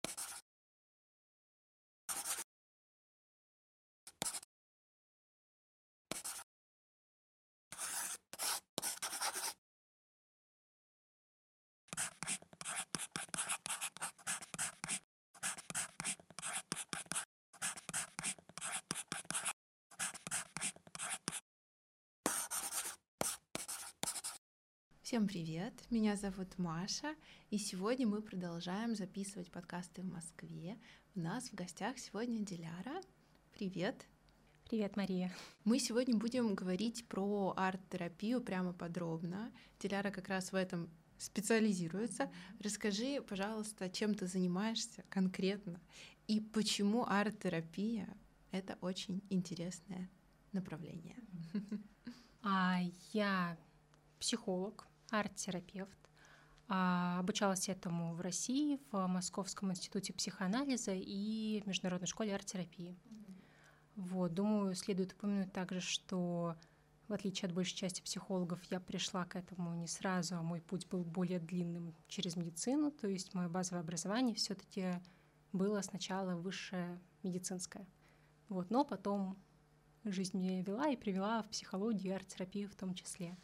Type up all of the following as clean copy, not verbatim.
Всем привет! Меня зовут Маша, и сегодня мы продолжаем записывать подкасты в Москве. У нас в гостях сегодня Диляра. Привет! Привет, Мария. Мы сегодня будем говорить про арт-терапию прямо подробно. Диляра как раз в этом специализируется. Расскажи, пожалуйста, чем ты занимаешься конкретно и почему арт-терапия — это очень интересное направление. Я психолог, арт-терапевт. Обучалась этому в России, в Московском институте психоанализа и в Международной школе арт-терапии. Думаю, следует упомянуть также, что в отличие от большей части психологов, я пришла к этому не сразу, а мой путь был более длинным через медицину, то есть мое базовое образование все-таки было сначала высшее медицинское. Но потом жизнь меня вела и привела в психологию и арт-терапию в том числе.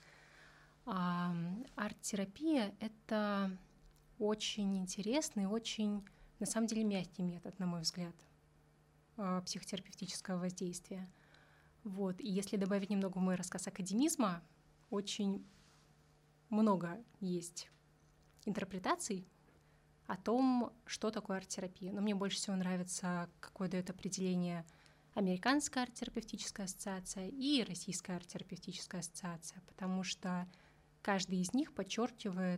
Арт-терапия — это очень интересный, очень, на самом деле, мягкий метод, на мой взгляд, психотерапевтического воздействия. И если добавить немного в мой рассказ академизма, очень много есть интерпретаций о том, что такое арт-терапия. Но мне больше всего нравится, какое дает определение Американская арт-терапевтическая ассоциация и Российская арт-терапевтическая ассоциация, потому что каждый из них подчеркивает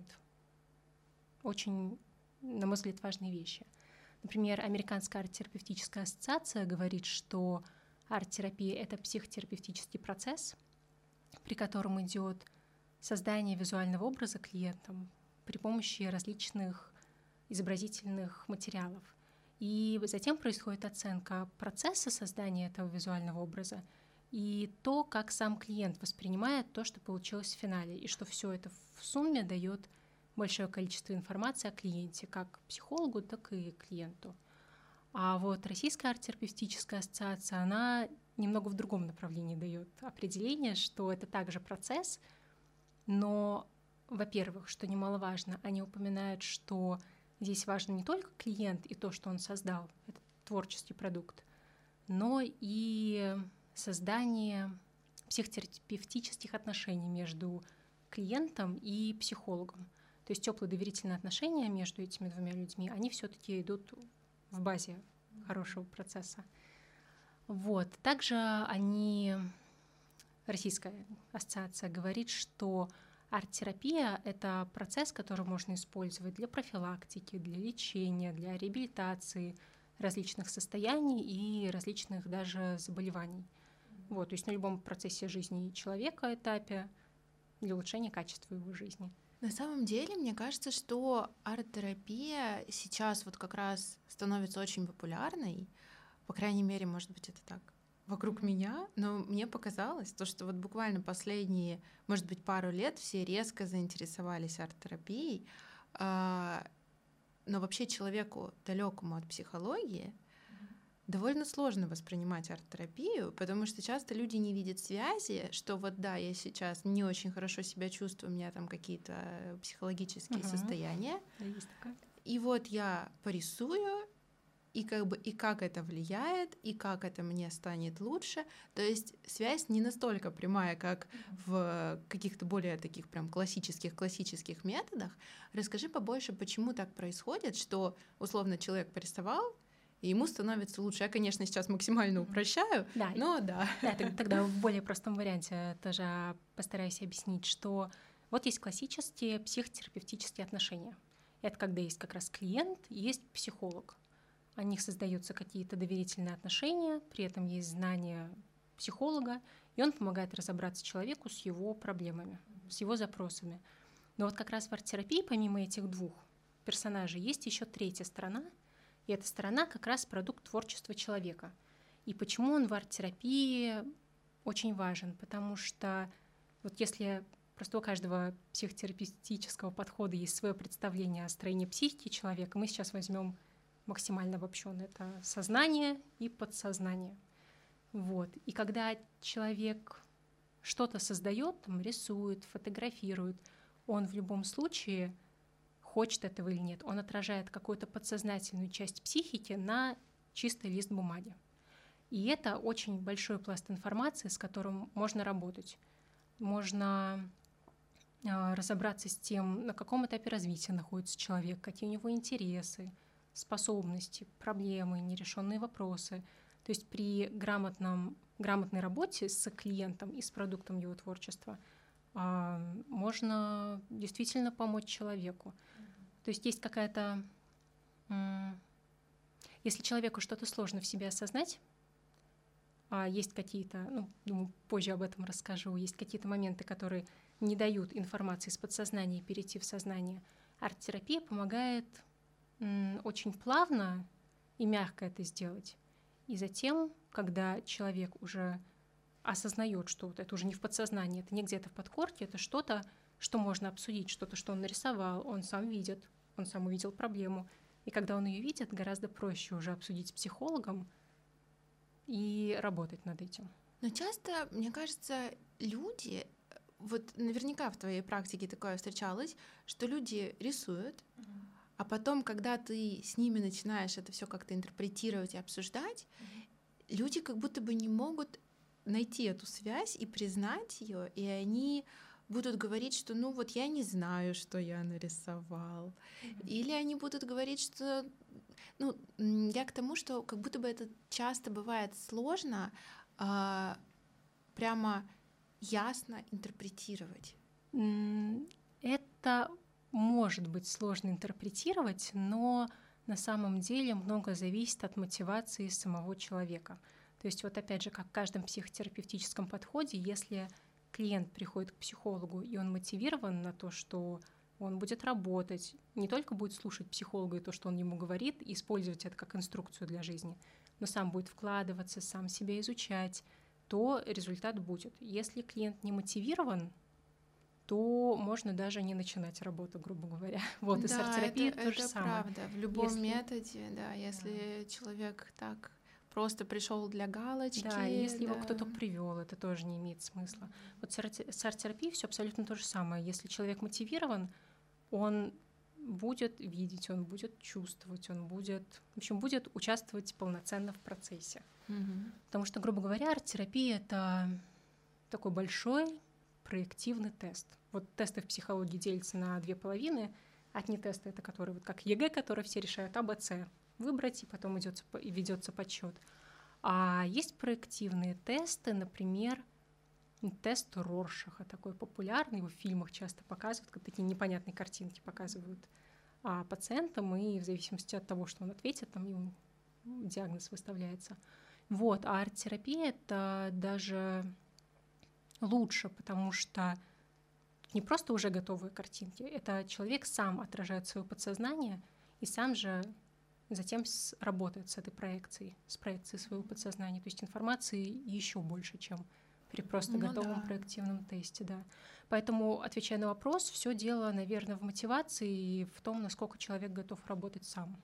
очень, на мой взгляд, важные вещи. Например, Американская арт-терапевтическая ассоциация говорит, что арт-терапия — это психотерапевтический процесс, при котором идет создание визуального образа клиентам при помощи различных изобразительных материалов. И затем происходит оценка процесса создания этого визуального образа и то, как сам клиент воспринимает то, что получилось в финале, и что все это в сумме дает большое количество информации о клиенте, как психологу, так и клиенту. Российская арт-терапевтическая ассоциация, она немного в другом направлении дает определение, что это также процесс, но, во-первых, что немаловажно, они упоминают, что здесь важен не только клиент и то, что он создал, этот творческий продукт, но и создание психотерапевтических отношений между клиентом и психологом. То есть теплые доверительные отношения между этими двумя людьми, они все-таки идут в базе хорошего процесса. Также Российская ассоциация говорит, что арт-терапия — это процесс, который можно использовать для профилактики, для лечения, для реабилитации различных состояний и различных даже заболеваний. То есть на любом процессе жизни человека, этапе, для улучшения качества его жизни. На самом деле, мне кажется, что арт-терапия сейчас как раз становится очень популярной. По крайней мере, может быть, это так вокруг меня, но мне показалось, что буквально последние, может быть, пару лет все резко заинтересовались арт-терапией. Но вообще человеку, далекому от психологии, довольно сложно воспринимать арт-терапию, потому что часто люди не видят связи, что я сейчас не очень хорошо себя чувствую, у меня там какие-то психологические состояния. Да, есть такое. И я порисую, и как это влияет, и как это мне станет лучше. То есть связь не настолько прямая, как в каких-то более таких прям классических методах. Расскажи побольше, почему так происходит, что условно человек порисовал, и ему становится лучше. Я, конечно, сейчас максимально упрощаю, но да. Тогда в более простом варианте тоже постараюсь объяснить, что есть классические психотерапевтические отношения. Это когда есть как раз клиент и есть психолог. О них создаются какие-то доверительные отношения, при этом есть знания психолога, и он помогает разобраться человеку с его проблемами, с его запросами. Но как раз в арт-терапии, помимо этих двух персонажей, есть еще третья сторона, и эта сторона как раз продукт творчества человека. И почему он в арт-терапии очень важен? Потому что если просто у каждого психотерапевтического подхода есть свое представление о строении психики человека, мы сейчас возьмем максимально обобщенно. Это сознание и подсознание. Вот. И когда человек что-то создает, там, рисует, фотографирует, он в любом случае, хочет этого или нет, он отражает какую-то подсознательную часть психики на чистый лист бумаги. И это очень большой пласт информации, с которым можно работать. Можно разобраться с тем, на каком этапе развития находится человек, какие у него интересы, способности, проблемы, нерешенные вопросы. То есть при грамотной работе с клиентом и с продуктом его творчества можно действительно помочь человеку. То есть есть какая-то... Если человеку что-то сложно в себе осознать, есть какие-то, думаю, позже об этом расскажу, есть какие-то моменты, которые не дают информации из подсознания перейти в сознание, арт-терапия помогает очень плавно и мягко это сделать. И затем, когда человек уже осознает что-то, это уже не в подсознании, это не где-то в подкорке, это что-то, что можно обсудить, что-то, что он нарисовал, он сам видит, он сам увидел проблему. И когда он ее видит, гораздо проще уже обсудить с психологом и работать над этим. Но часто, мне кажется, люди, вот наверняка в твоей практике такое встречалось, что люди рисуют, а потом, когда ты с ними начинаешь это все как-то интерпретировать и обсуждать, люди как будто бы не могут найти эту связь и признать ее, и они будут говорить, что вот я не знаю, что я нарисовал. Или они будут говорить, что я к тому, что как будто бы это часто бывает сложно прямо ясно интерпретировать. Это может быть сложно интерпретировать, но на самом деле много зависит от мотивации самого человека. То есть вот опять же, как в каждом психотерапевтическом подходе, если клиент приходит к психологу, и он мотивирован на то, что он будет работать, не только будет слушать психолога и то, что он ему говорит, и использовать это как инструкцию для жизни, но сам будет вкладываться, сам себя изучать, то результат будет. Если клиент не мотивирован, то можно даже не начинать работу, грубо говоря. Вот, и с арт-терапией то же самое. Это правда. В любом методе, если человек так просто пришел для галочки. Да, и если его кто-то привел, это тоже не имеет смысла. Вот с арт-терапией все абсолютно то же самое. Если человек мотивирован, он будет видеть, он будет чувствовать, он будет, в общем, будет участвовать полноценно в процессе. Потому что, грубо говоря, арт-терапия — это такой большой проективный тест. Вот тесты в психологии делятся на две половины. Одни тесты — это которые, вот как ЕГЭ, которые все решают А, Б, С. Выбрать, и потом ведется подсчет. А есть проективные тесты, например, тест Роршаха, такой популярный, его в фильмах часто показывают, как такие непонятные картинки показывают пациентам, и в зависимости от того, что он ответит, там ему диагноз выставляется. Вот, а арт-терапия — это даже лучше, потому что не просто уже готовые картинки, это человек сам отражает свое подсознание и сам же затем работает с этой проекцией, с проекцией своего подсознания. То есть информации еще больше, чем при просто готовом проективном тесте. Да. Поэтому, отвечая на вопрос, все дело, наверное, в мотивации и в том, насколько человек готов работать сам.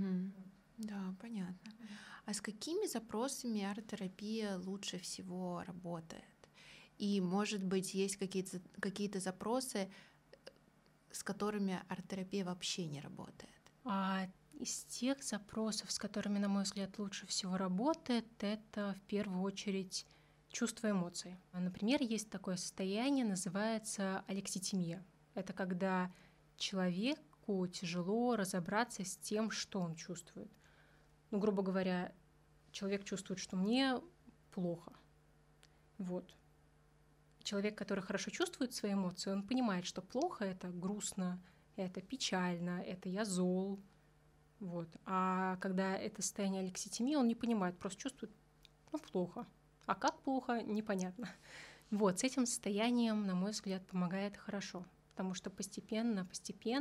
Да, понятно. А с какими запросами арт-терапия лучше всего работает? И, может быть, есть какие-то запросы, с которыми арт-терапия вообще не работает? Из тех запросов, с которыми, на мой взгляд, лучше всего работает, это в первую очередь чувство эмоций. Например, есть такое состояние, называется алекситимия. Это когда человеку тяжело разобраться с тем, что он чувствует. Грубо говоря, человек чувствует, что мне плохо. Вот. Человек, который хорошо чувствует свои эмоции, он понимает, что плохо — это грустно, это печально, это я зол. Вот. А когда это состояние алекситимии, он не понимает, просто чувствует, плохо. А как плохо, непонятно. Вот, с этим состоянием, на мой взгляд, помогает хорошо, потому что постепенно,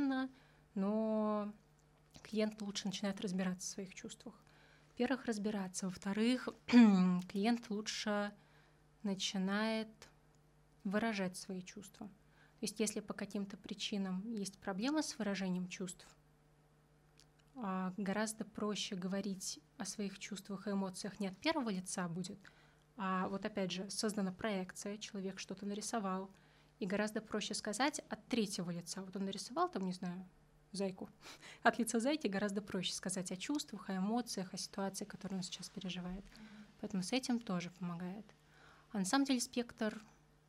но клиент лучше начинает разбираться в своих чувствах. Во-первых, разбираться. Во-вторых, клиент лучше начинает выражать свои чувства. То есть если по каким-то причинам есть проблема с выражением чувств, гораздо проще говорить о своих чувствах и эмоциях не от первого лица будет, а вот опять же создана проекция, человек что-то нарисовал, и гораздо проще сказать от третьего лица. Вот он нарисовал там, не знаю, зайку. От лица зайки гораздо проще сказать о чувствах, о эмоциях, о ситуации, которую он сейчас переживает. Поэтому с этим тоже помогает. А на самом деле спектр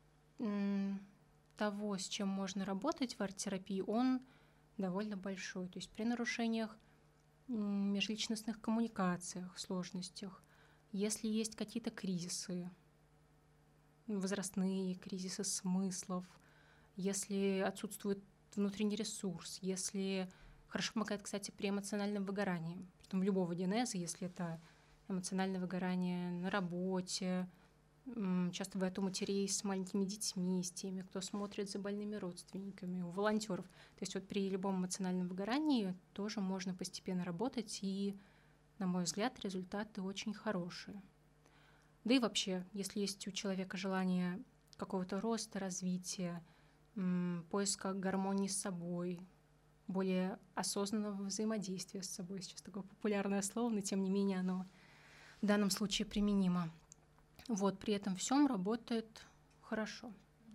того, с чем можно работать в арт-терапии, он довольно большой. То есть при нарушениях межличностных коммуникациях, сложностях, если есть какие-то кризисы, возрастные кризисы смыслов, если отсутствует внутренний ресурс, если хорошо помогает, кстати, при эмоциональном выгорании, притом любого генеза, если это эмоциональное выгорание на работе, часто бывает у матерей с маленькими детьми, с теми, кто смотрит за больными родственниками, у волонтеров. То есть вот при любом эмоциональном выгорании тоже можно постепенно работать, и, на мой взгляд, результаты очень хорошие. Да и вообще, если есть у человека желание какого-то роста, развития, поиска гармонии с собой, более осознанного взаимодействия с собой, сейчас такое популярное слово, но тем не менее оно в данном случае применимо. Вот, при этом всем работает хорошо.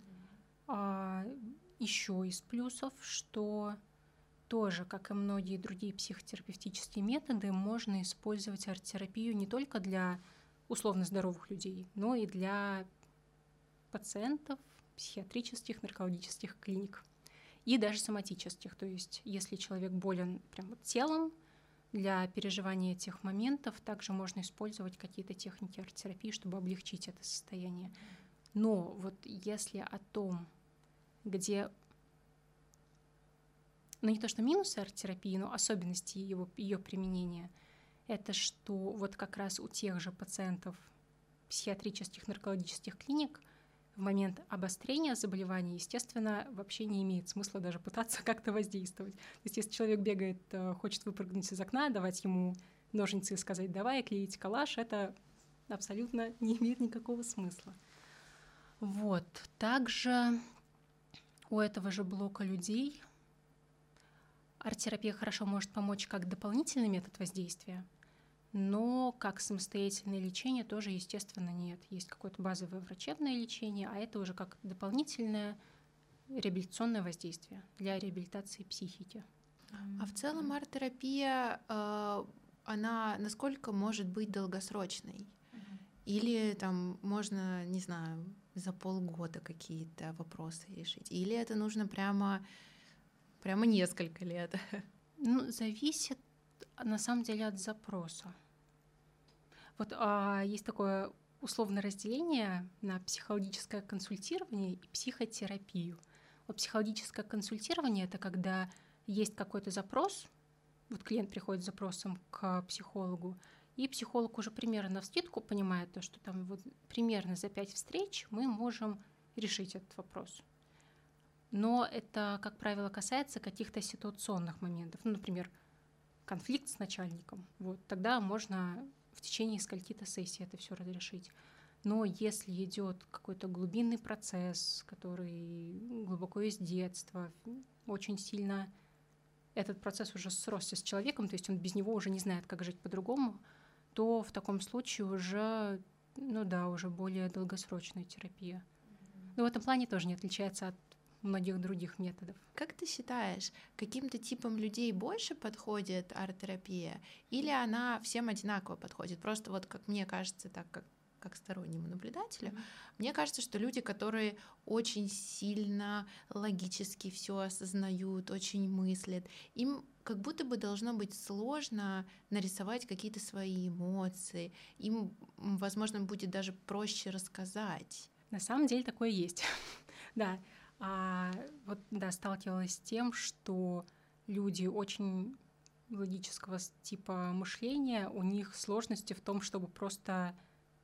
Еще из плюсов, что тоже, как и многие другие психотерапевтические методы, можно использовать арт-терапию не только для условно здоровых людей, но и для пациентов психиатрических, наркологических клиник и даже соматических. То есть если человек болен прям вот телом, для переживания этих моментов также можно использовать какие-то техники арт-терапии, чтобы облегчить это состояние. Но вот если о том, где, ну не то что минусы арт-терапии, но особенности ее применения, это что вот как раз у тех же пациентов психиатрических, наркологических клиник в момент обострения заболевания, естественно, вообще не имеет смысла даже пытаться как-то воздействовать. То есть если человек бегает, хочет выпрыгнуть из окна, давать ему ножницы и сказать «давай, клеить коллаж», это абсолютно не имеет никакого смысла. Вот. Также у этого же блока людей арт-терапия хорошо может помочь как дополнительный метод воздействия, но как самостоятельное лечение тоже, естественно, нет. Есть какое-то базовое врачебное лечение, а это уже как дополнительное реабилитационное воздействие для реабилитации психики. А в целом арт-терапия, она насколько может быть долгосрочной? Или там можно, не знаю, за полгода какие-то вопросы решить? Или это нужно прямо несколько лет? Ну, зависит на самом деле от запроса. Вот есть такое условное разделение на психологическое консультирование и психотерапию. Вот психологическое консультирование — это когда есть какой-то запрос, вот клиент приходит с запросом к психологу, и психолог уже примерно навскидку понимает то, что там вот примерно за 5 встреч мы можем решить этот вопрос. Но это, как правило, касается каких-то ситуационных моментов. Ну, например, конфликт с начальником. Вот, тогда можно в течение скольки-то сессий это все разрешить. Но если идет какой-то глубинный процесс, который глубоко из детства, очень сильно этот процесс уже сросся с человеком, то есть он без него уже не знает, как жить по-другому, то в таком случае уже, уже более долгосрочная терапия. Но в этом плане тоже не отличается от многих других методов. Как ты считаешь, каким-то типам людей больше подходит арт-терапия, или она всем одинаково подходит? Просто вот, как мне кажется, так как стороннему наблюдателю, мне кажется, что люди, которые очень сильно логически все осознают, очень мыслят, им как будто бы должно быть сложно нарисовать какие-то свои эмоции, им, возможно, будет даже проще рассказать. На самом деле такое есть, да. Сталкивалась с тем, что люди очень логического типа мышления, у них сложности в том, чтобы просто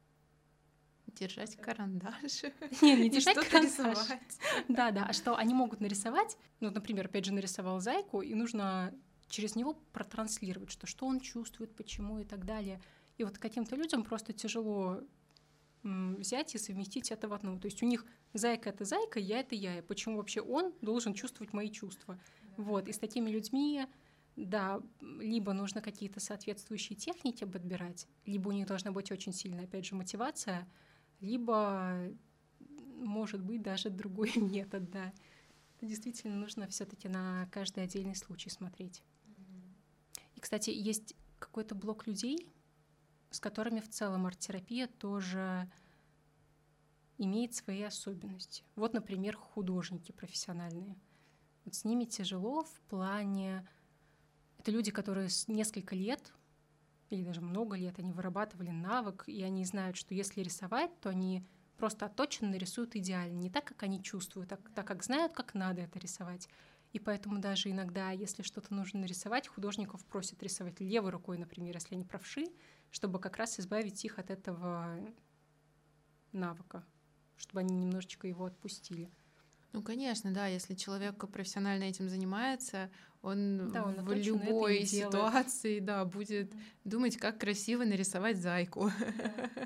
держать карандаш. Не держать карандаш. Да, а что они могут нарисовать, например, опять же, нарисовал зайку, и нужно через него протранслировать, что он чувствует, почему и так далее. И вот каким-то людям просто тяжело взять и совместить это в одно. То есть у них зайка — это зайка, я — это я. И почему вообще он должен чувствовать мои чувства? Вот. И с такими людьми Да, либо нужно какие-то соответствующие техники подбирать, либо у них должна быть очень сильная, опять же, мотивация, либо, может быть, даже другой метод, да. Действительно, нужно все-таки на каждый отдельный случай смотреть. И, кстати, есть какой-то блок людей, с которыми в целом арт-терапия тоже имеет свои особенности. Вот, например, художники профессиональные. Вот с ними тяжело в плане... Это люди, которые несколько лет или даже много лет они вырабатывали навык, и они знают, что если рисовать, то они просто отточенно рисуют идеально, не так, как они чувствуют, так как знают, как надо это рисовать. И поэтому даже иногда, если что-то нужно нарисовать, художников просят рисовать левой рукой, например, если они правши, чтобы как раз избавить их от этого навыка, чтобы они немножечко его отпустили. Ну, конечно, да, если человек профессионально этим занимается, он он в любой ситуации, да, будет думать, как красиво нарисовать зайку. Да.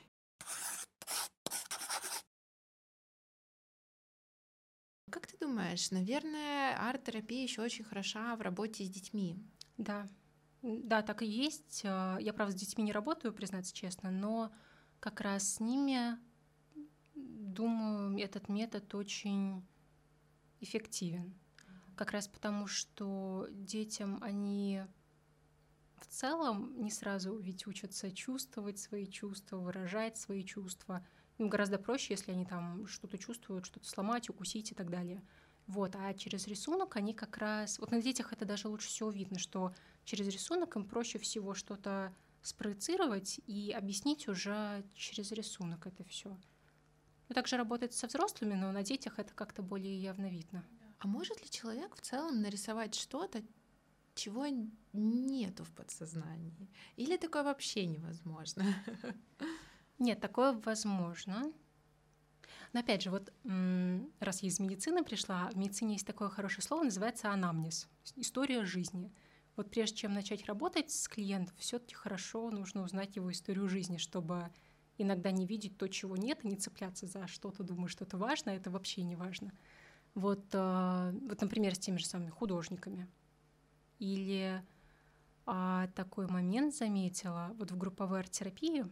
Как ты думаешь, наверное, арт-терапия еще очень хороша в работе с детьми? Да, так и есть. Я, правда, с детьми не работаю, признаться честно, но как раз с ними, думаю, этот метод очень эффективен. Как раз потому, что детям они в целом не сразу ведь учатся чувствовать свои чувства, выражать свои чувства. Им гораздо проще, если они там что-то чувствуют, что-то сломать, укусить и так далее. Вот. А через рисунок они как раз... Вот на детях это даже лучше всего видно, что через рисунок им проще всего что-то спроецировать и объяснить уже через рисунок это все. Также работает со взрослыми, но на детях это как-то более явно видно. А может ли человек в целом нарисовать что-то, чего нету в подсознании? Или такое вообще невозможно? Нет, такое возможно. Но опять же, вот раз я из медицины пришла, в медицине есть такое хорошее слово, называется анамнез, история жизни. Вот прежде чем начать работать с клиентом, все-таки хорошо нужно узнать его историю жизни, чтобы иногда не видеть то, чего нет, и не цепляться за что-то, думаю, что это важно, а это вообще не важно. Вот, например, с теми же самыми художниками. Или такой момент заметила, вот в групповой арт-терапии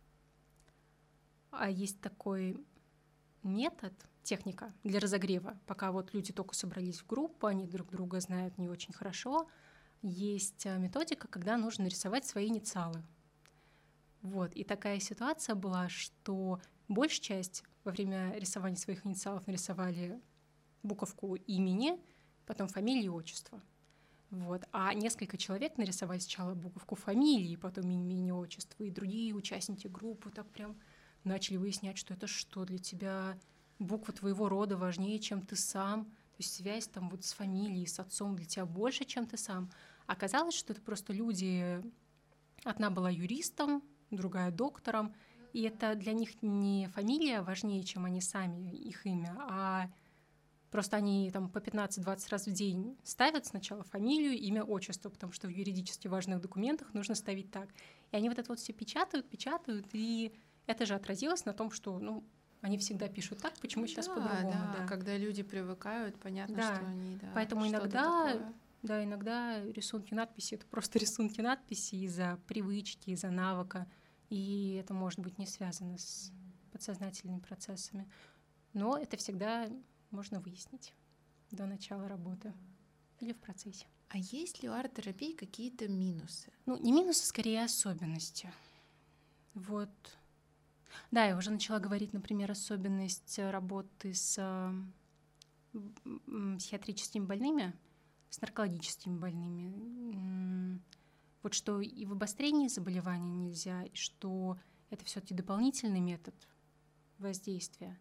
есть такой метод, техника для разогрева, пока вот люди только собрались в группу, они друг друга знают не очень хорошо, есть методика, когда нужно нарисовать свои инициалы. Вот, и такая ситуация была, что большая часть во время рисования своих инициалов нарисовали буковку имени, потом фамилии и отчество. Вот. А несколько человек нарисовали сначала буковку фамилии, потом имя, отчество, и другие участники группы так прям начали выяснять, что это что для тебя буква твоего рода важнее, чем ты сам, то есть связь там вот с фамилией, с отцом для тебя больше, чем ты сам. Оказалось, что это просто люди, одна была юристом, другая доктором, и это для них не фамилия важнее, чем они сами, их имя, а просто они там по 15-20 раз в день ставят сначала фамилию, имя, отчество, потому что в юридически важных документах нужно ставить так. И они вот это вот все печатают, и это же отразилось на том, что, они всегда пишут так, почему сейчас по-другому. Да, когда люди привыкают, понятно, что они, Поэтому иногда рисунки, надписи — это просто рисунки, надписи из-за привычки, из-за навыка, и это может быть не связано с подсознательными процессами. Но это всегда можно выяснить до начала работы или в процессе. А есть ли у арт-терапии какие-то минусы? Не минусы, скорее особенности. Вот. Да, я уже начала говорить, например, особенность работы с психиатрическими больными, с наркологическими больными. Вот что и в обострении заболевания нельзя, и что это все-таки дополнительный метод воздействия.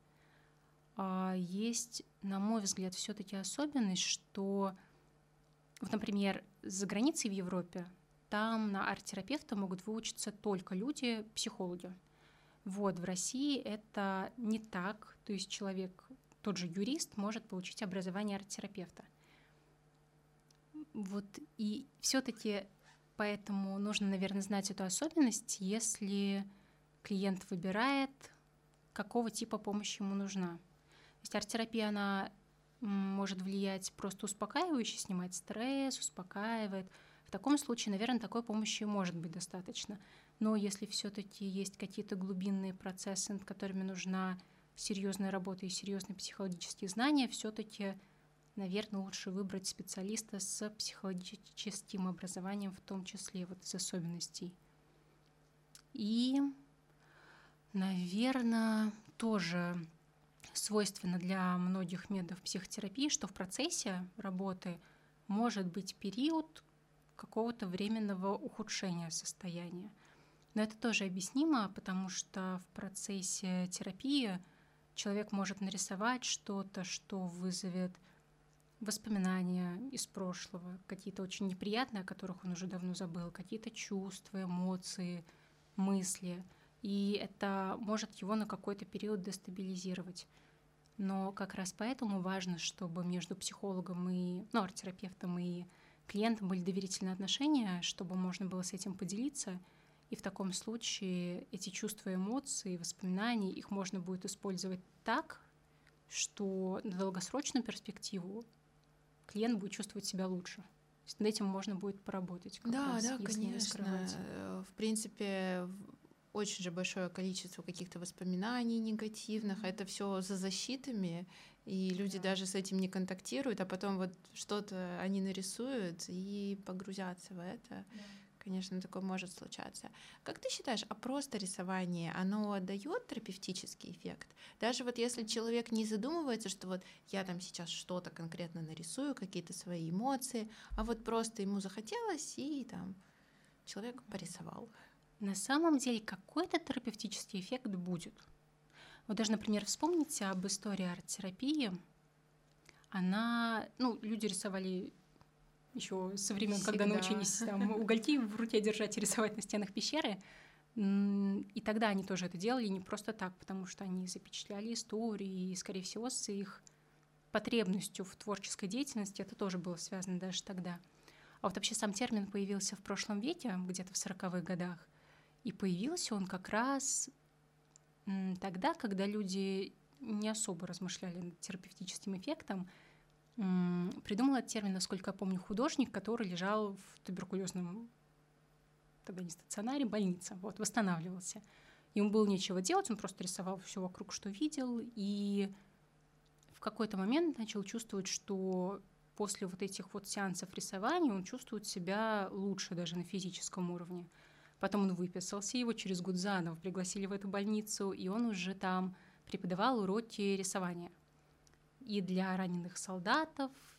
Есть, на мой взгляд, все-таки особенность, что, вот, например, за границей в Европе там на арт-терапевта могут выучиться только люди-психологи. Вот, в России это не так, то есть человек, тот же юрист, может получить образование арт-терапевта. Вот, и все-таки поэтому нужно, наверное, знать эту особенность, если клиент выбирает, какого типа помощи ему нужна. То есть арт-терапия, она может влиять просто успокаивающе, снимать стресс, успокаивает. В таком случае, наверное, такой помощи может быть достаточно. Но если все-таки есть какие-то глубинные процессы, над которыми нужна серьезная работа и серьезные психологические знания, все-таки, наверное, лучше выбрать специалиста с психологическим образованием, в том числе вот из особенностей. И, наверное, тоже свойственно для многих методов психотерапии, что в процессе работы может быть период какого-то временного ухудшения состояния. Но это тоже объяснимо, потому что в процессе терапии человек может нарисовать что-то, что вызовет воспоминания из прошлого, какие-то очень неприятные, о которых он уже давно забыл, какие-то чувства, эмоции, мысли. И это может его на какой-то период дестабилизировать. Но как раз поэтому важно, чтобы между психологом и арт-терапевтом и клиентом были доверительные отношения, чтобы можно было с этим поделиться. И в таком случае эти чувства, эмоции, воспоминания, их можно будет использовать так, что на долгосрочную перспективу клиент будет чувствовать себя лучше. То есть над этим можно будет поработать. Да, конечно. В принципе, очень же большое количество каких-то воспоминаний негативных. Это все за защитами, и люди даже с этим не контактируют, а потом вот что-то они нарисуют и погрузятся в это. Конечно, такое может случаться. Как ты считаешь, а просто рисование, оно дает терапевтический эффект? Даже вот если человек не задумывается, что вот я там сейчас что-то конкретно нарисую, какие-то свои эмоции, а вот просто ему захотелось, и там человек порисовал. На самом деле какой-то терапевтический эффект будет. Вот даже, например, вспомните об истории арт-терапии. Люди рисовали еще со времен, когда научились там угольки в руке держать и рисовать на стенах пещеры. И тогда они тоже это делали не просто так, потому что они запечатляли истории, и, скорее всего, с их потребностью в творческой деятельности это тоже было связано даже тогда. А вот вообще сам термин появился в прошлом веке, где-то в 40-х годах, и появился он как раз тогда, когда люди не особо размышляли над терапевтическим эффектом. Придумал этот термин, насколько я помню, художник, который лежал в туберкулезном, тогда не стационаре, больнице, восстанавливался. Ему было нечего делать, он просто рисовал все вокруг, что видел, и в какой-то момент начал чувствовать, что после вот этих сеансов рисования он чувствует себя лучше даже на физическом уровне. Потом он выписался, его через год заново пригласили в эту больницу, и он уже там преподавал уроки рисования. И для раненых солдат,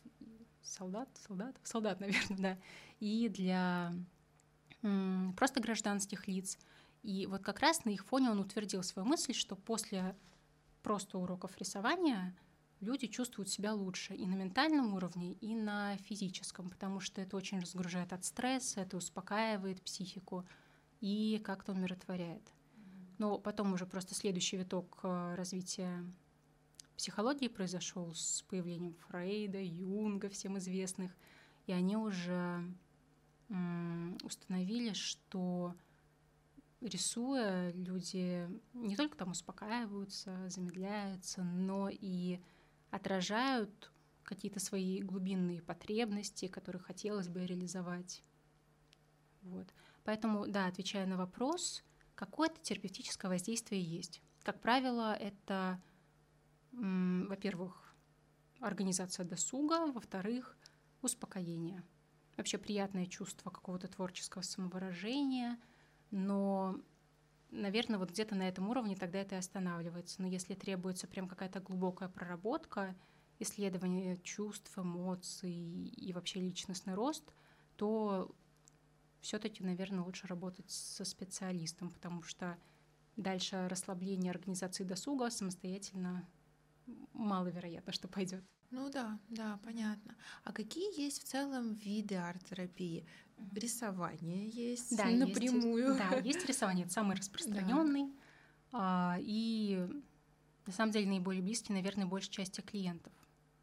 наверное, да, и для просто гражданских лиц. И вот как раз на их фоне он утвердил свою мысль, что после просто уроков рисования люди чувствуют себя лучше и на ментальном уровне, и на физическом, потому что это очень разгружает от стресса, это успокаивает психику и как-то умиротворяет. Но потом уже просто следующий виток развития психологии произошел с появлением Фрейда, Юнга, всем известных, и они уже установили, что рисуя, люди не только там успокаиваются, замедляются, но и отражают какие-то свои глубинные потребности, которые хотелось бы реализовать. Поэтому, да, отвечая на вопрос, какое-то терапевтическое воздействие есть. Как правило, это, во-первых, организация досуга, во-вторых, успокоение. Вообще приятное чувство какого-то творческого самовыражения, но, наверное, где-то на этом уровне тогда это и останавливается. Но если требуется прям какая-то глубокая проработка, исследование чувств, эмоций и вообще личностный рост, то все-таки, наверное, лучше работать со специалистом, потому что дальше расслабление организации досуга самостоятельно маловероятно, что пойдет. Да, понятно. А какие есть в целом виды арт-терапии? Рисование есть напрямую. Есть рисование, это самый распространенный. И на самом деле наиболее близкий, наверное, большей части клиентов.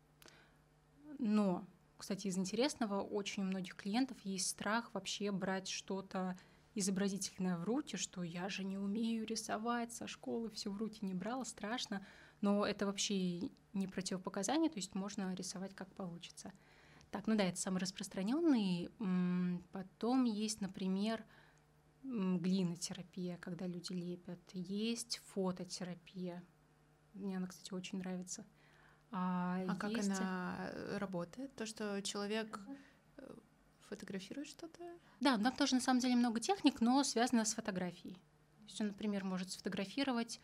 Но, кстати, из интересного, очень у многих клиентов есть страх вообще брать что-то изобразительное в руки, что я же не умею рисовать, со школы все в руки не брала, страшно. Но это вообще не противопоказание, то есть можно рисовать как получится. Так, ну да, это самый распространенный. Потом есть, например, глинотерапия, когда люди лепят. Есть фототерапия. Мне она, кстати, очень нравится. Как она работает? То, что человек фотографирует что-то? Да, там тоже на самом деле много техник, но связано с фотографией. То есть он, например, может сфотографировать,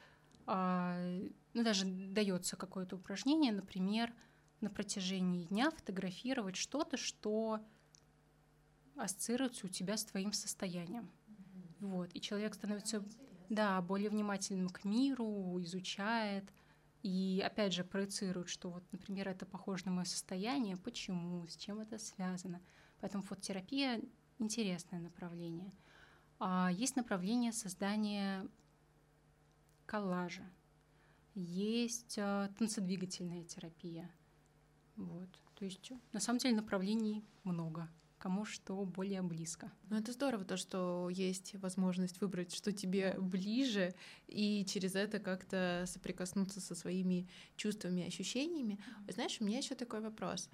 даже дается какое-то упражнение, например, на протяжении дня фотографировать что-то, что ассоциируется у тебя с твоим состоянием. Вот. И человек становится более внимательным к миру, изучает, и опять же проецирует, что вот, например, это похоже на мое состояние, почему, с чем это связано. Поэтому фототерапия — интересное направление. Есть направление создания коллажа, есть танцедвигательная терапия. Вот. То есть на самом деле направлений много, кому что более близко. Ну, это здорово, то, что есть возможность выбрать, что тебе ближе, и через это как-то соприкоснуться со своими чувствами и ощущениями. Знаешь, у меня еще такой вопрос.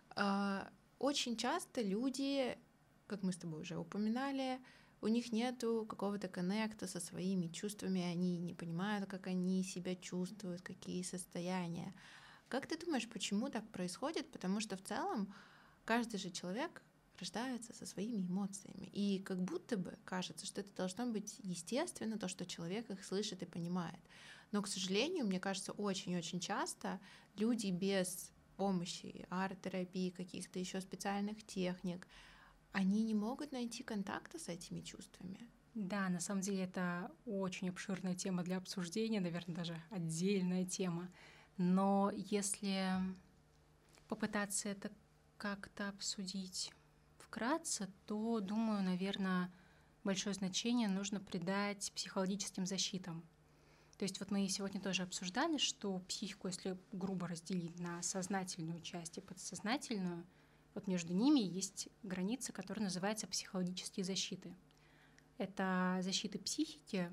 Очень часто люди, как мы с тобой уже упоминали, у них нету какого-то коннекта со своими чувствами, они не понимают, как они себя чувствуют, какие состояния. Как ты думаешь, почему так происходит? Потому что в целом каждый же человек рождается со своими эмоциями. И как будто бы кажется, что это должно быть естественно, то, что человек их слышит и понимает. Но, к сожалению, мне кажется, очень-очень часто люди без помощи арт-терапии, каких-то еще специальных техник, они не могут найти контакта с этими чувствами. Да, на самом деле это очень обширная тема для обсуждения, наверное, даже отдельная тема. Но если попытаться это как-то обсудить вкратце, то, думаю, наверное, большое значение нужно придать психологическим защитам. То есть вот мы сегодня тоже обсуждали, что психику, если грубо разделить на сознательную часть и подсознательную, вот между ними есть граница, которая называется психологические защиты. Это защиты психики,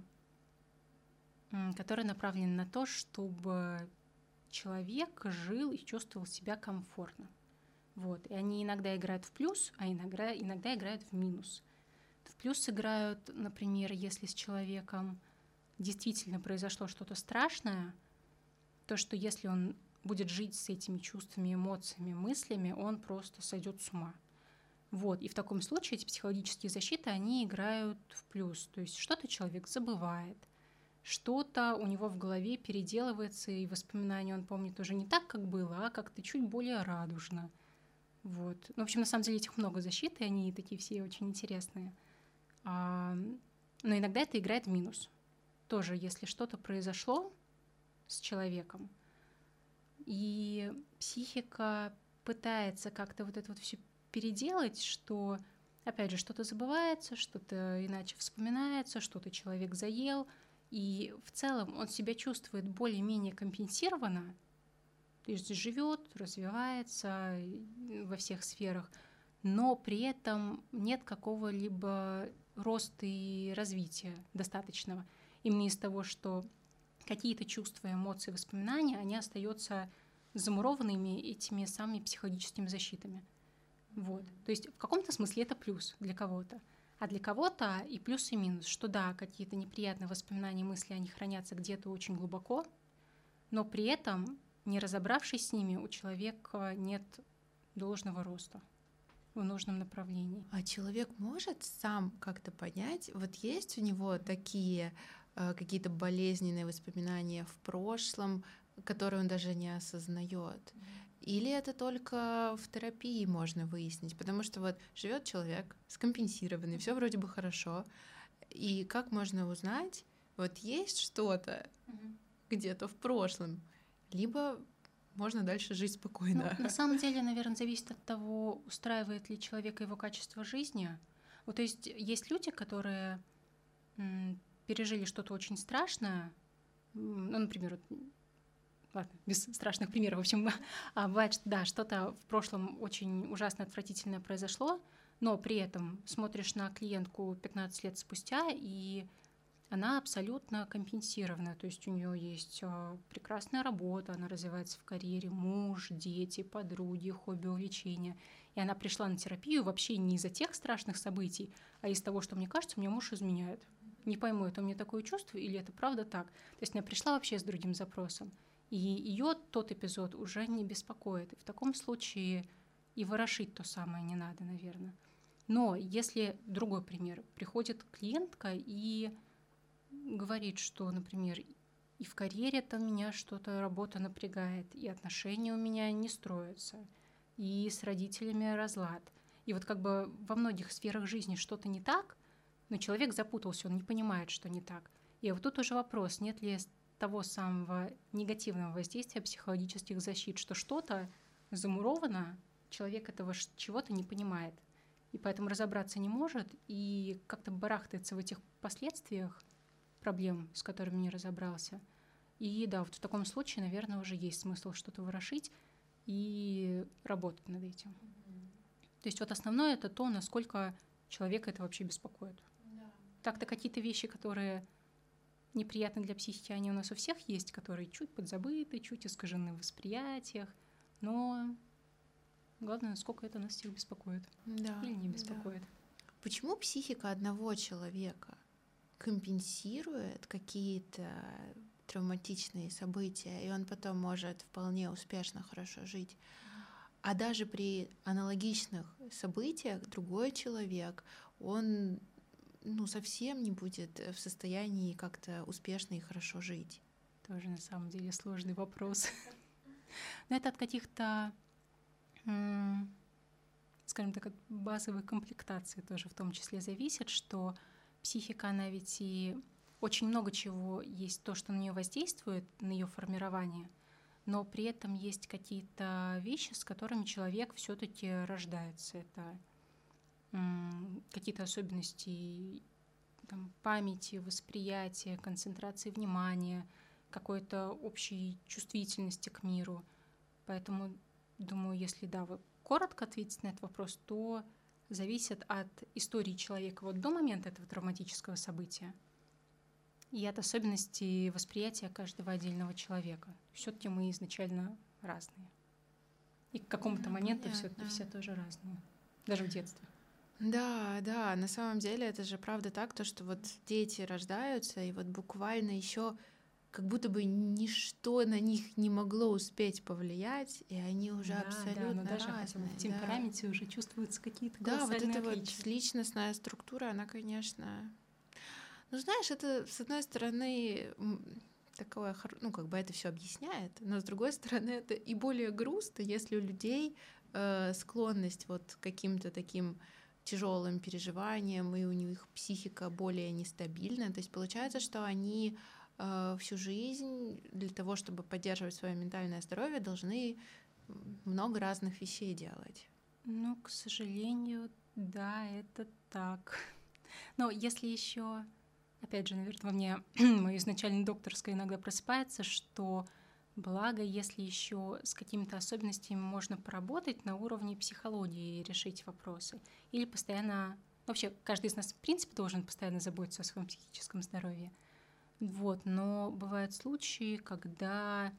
которые направлены на то, чтобы человек жил и чувствовал себя комфортно. Вот. И они иногда играют в плюс, а иногда играют в минус. В плюс играют, например, если с человеком действительно произошло что-то страшное, то, что если он будет жить с этими чувствами, эмоциями, мыслями, он просто сойдет с ума. Вот. И в таком случае эти психологические защиты, они играют в плюс. То есть что-то человек забывает, что-то у него в голове переделывается, и воспоминания он помнит уже не так, как было, а как-то чуть более радужно. Вот. Ну, в общем, на самом деле этих много защит, и они такие все очень интересные. Но иногда это играет в минус. Тоже, если что-то произошло с человеком, и психика пытается как-то вот это вот все переделать, что, опять же, что-то забывается, что-то иначе вспоминается, что-то человек заел, и в целом он себя чувствует более-менее компенсированно, то есть живет, развивается во всех сферах, но при этом нет какого-либо роста и развития достаточного. Именно из того, что какие-то чувства, эмоции, воспоминания, они остаются замурованными этими самыми психологическими защитами. Вот. То есть в каком-то смысле это плюс для кого-то. А для кого-то и плюс, и минус, что да, какие-то неприятные воспоминания, мысли, они хранятся где-то очень глубоко, но при этом, не разобравшись с ними, у человека нет должного роста в нужном направлении. А человек может сам как-то понять, вот есть у него такие какие-то болезненные воспоминания в прошлом, которые он даже не осознает? Или это только в терапии можно выяснить? Потому что вот живет человек скомпенсированный, все вроде бы хорошо, и как можно узнать, вот есть что-то где-то в прошлом, либо можно дальше жить спокойно? На самом деле, наверное, зависит от того, устраивает ли человека его качество жизни. Вот, то есть люди, которые пережили что-то очень страшное, ну, например, ладно, без страшных примеров, в общем, бывает, что да, что-то в прошлом очень ужасно отвратительное произошло, но при этом смотришь на клиентку 15 лет спустя, и она абсолютно компенсирована. То есть у нее есть прекрасная работа, она развивается в карьере, муж, дети, подруги, хобби, увлечения. И она пришла на терапию вообще не из-за тех страшных событий, а из того, что мне кажется, мне муж изменяет. Не пойму, это у меня такое чувство или это правда так. То есть она пришла вообще с другим запросом. И ее тот эпизод уже не беспокоит. И в таком случае и ворошить то самое не надо, наверное. Но если другой пример, приходит клиентка и говорит, что, например, и в карьере-то меня что-то, работа напрягает, и отношения у меня не строятся, и с родителями разлад. И вот как бы во многих сферах жизни что-то не так, но человек запутался, он не понимает, что не так. И вот тут уже вопрос, нет ли того самого негативного воздействия психологических защит, что что-то замуровано, человек этого чего-то не понимает. И поэтому разобраться не может, и как-то барахтается в этих последствиях проблем, с которыми не разобрался. И да, вот в таком случае, наверное, уже есть смысл что-то ворошить и работать над этим. То есть вот основное это то, насколько человека это вообще беспокоит. Да. Так-то какие-то вещи, которые неприятны для психики, они у нас у всех есть, которые чуть подзабыты, чуть искажены в восприятиях, но главное, насколько это нас всех беспокоит. Да, или не беспокоит. Да. Почему психика одного человека компенсирует какие-то травматичные события, и он потом может вполне успешно, хорошо жить, а даже при аналогичных событиях другой человек, он совсем не будет в состоянии как-то успешно и хорошо жить? Тоже на самом деле сложный вопрос. Но это от каких-то, скажем так, от базовой комплектации тоже в том числе зависит, что психика, она ведь и очень много чего есть то, что на нее воздействует, на ее формирование, но при этом есть какие-то вещи, с которыми человек все-таки рождается. Это какие-то особенности там, памяти, восприятия, концентрации внимания, какой-то общей чувствительности к миру. Поэтому, думаю, если да, вы коротко ответите на этот вопрос, то зависит от истории человека вот до момента этого травматического события и от особенностей восприятия каждого отдельного человека. Все-таки мы изначально разные. И к какому-то моменту все-таки все тоже разные. Даже в детстве. Да, да, на самом деле это же правда так, то, что вот дети рождаются, и вот буквально еще как будто бы ничто на них не могло успеть повлиять, и они уже абсолютно даже разные. Хотя бы в темпераменте уже чувствуются какие-то колоссальные колоссальные отличия. Да, вот отличия. эта вот личностная структура, она, конечно... знаешь, это, с одной стороны, такое, как бы это все объясняет, но с другой стороны, это и более грустно, если у людей склонность вот к каким-то таким тяжелым переживаниям, и у них психика более нестабильная. То есть получается, что они всю жизнь для того, чтобы поддерживать свое ментальное здоровье, должны много разных вещей делать. К сожалению, да, это так. Но если еще, опять же, наверное, во мне мое изначально докторское иногда просыпается, что благо, если еще с какими-то особенностями можно поработать на уровне психологии и решить вопросы. Или постоянно... Вообще, каждый из нас, в принципе, должен постоянно заботиться о своем психическом здоровье. Вот, но бывают случаи, когда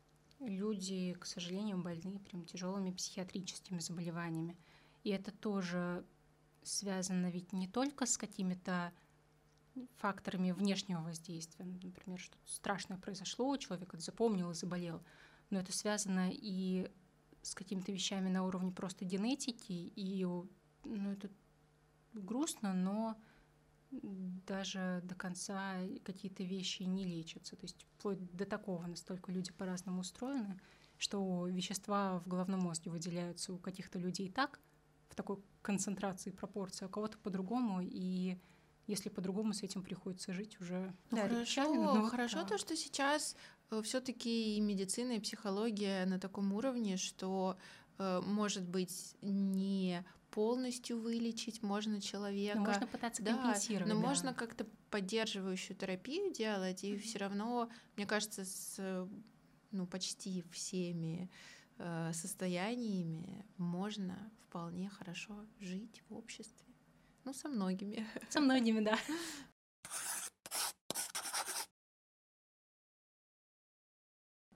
люди, к сожалению, больны прям тяжелыми психиатрическими заболеваниями. И это тоже связано ведь не только с какими-то факторами внешнего воздействия. Например, что-то страшное произошло, человек это запомнил и заболел. Но это связано и с какими-то вещами на уровне просто генетики. И это грустно, но даже до конца какие-то вещи не лечатся. То есть вплоть до такого настолько люди по-разному устроены, что вещества в головном мозге выделяются у каких-то людей так, в такой концентрации, пропорции, а у кого-то по-другому, и если по-другому с этим приходится жить уже... Хорошо то, что сейчас все-таки и медицина, и психология на таком уровне, что, может быть, не полностью вылечить можно человека. Но можно пытаться компенсировать. Но можно как-то поддерживающую терапию делать, и все равно, мне кажется, с почти всеми состояниями можно вполне хорошо жить в обществе. Со многими. Со многими, да.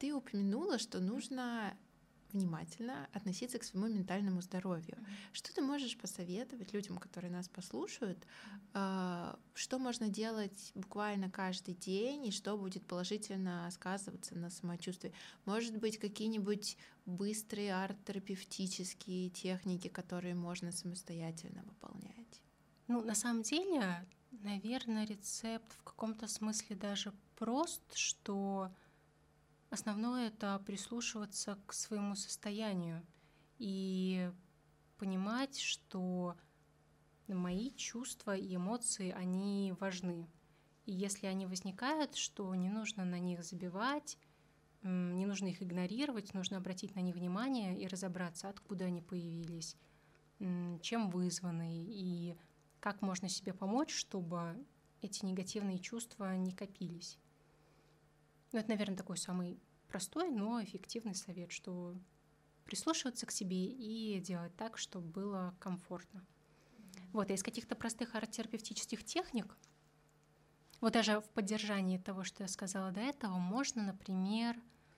ты упомянула, что нужно внимательно относиться к своему ментальному здоровью. Что ты можешь посоветовать людям, которые нас послушают, что можно делать буквально каждый день и что будет положительно сказываться на самочувствии? Может быть, какие-нибудь быстрые арт-терапевтические техники, которые можно самостоятельно выполнять? На самом деле, наверное, рецепт в каком-то смысле даже прост, что основное — это прислушиваться к своему состоянию и понимать, что мои чувства и эмоции, они важны. И если они возникают, что не нужно на них забивать, не нужно их игнорировать, нужно обратить на них внимание и разобраться, откуда они появились, чем вызваны и как можно себе помочь, чтобы эти негативные чувства не копились. Это, наверное, такой самый простой, но эффективный совет, что прислушиваться к себе и делать так, чтобы было комфортно. А из каких-то простых арт-терапевтических техник, даже в поддержании того, что я сказала до этого, можно, например,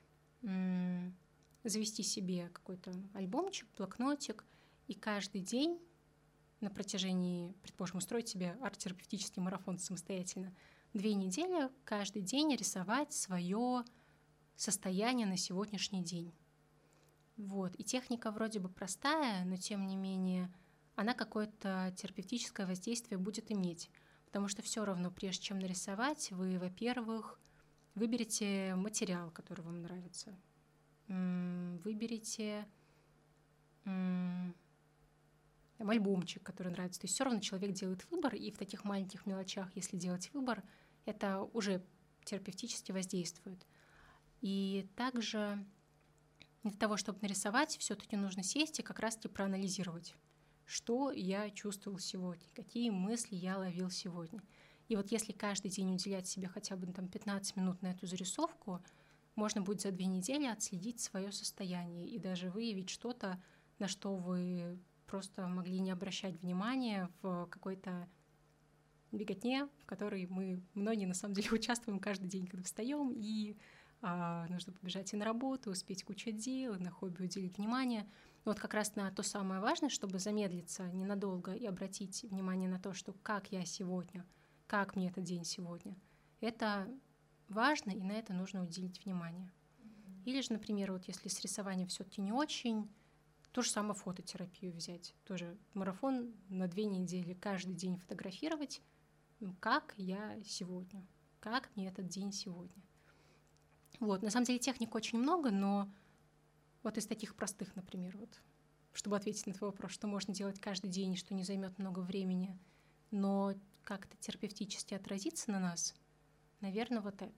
завести себе какой-то альбомчик, блокнотик, и каждый день на протяжении, предположим, устроить себе арт-терапевтический марафон самостоятельно, 2 недели каждый день рисовать свое состояние на сегодняшний день. И техника вроде бы простая, но тем не менее она какое-то терапевтическое воздействие будет иметь, потому что все равно, прежде чем нарисовать, вы, во-первых, выберете материал, который вам нравится, выберете альбомчик, который нравится. То есть все равно человек делает выбор, и в таких маленьких мелочах, если делать выбор, это уже терапевтически воздействует. И также для того, чтобы нарисовать, все-таки нужно сесть и как раз-таки проанализировать, что я чувствовал сегодня, какие мысли я ловил сегодня. И если каждый день уделять себе хотя бы 15 минут на эту зарисовку, можно будет за 2 недели отследить свое состояние и даже выявить что-то, на что вы просто могли не обращать внимания в какой-то беготне, в которой мы многие на самом деле участвуем каждый день, когда встаем, и нужно побежать и на работу, успеть кучу дел, и на хобби уделить внимание. Как раз на то самое важное, чтобы замедлиться ненадолго и обратить внимание на то, что как я сегодня, как мне этот день сегодня. Это важно, и на это нужно уделить внимание. Или же, например, если с рисованием все-таки не очень, то же самое фототерапию взять. Тоже марафон на 2 недели, каждый день фотографировать, как я сегодня, как мне этот день сегодня. На самом деле техник очень много, но из таких простых, например, чтобы ответить на твой вопрос, что можно делать каждый день, что не займет много времени, но как-то терапевтически отразится на нас, наверное, это.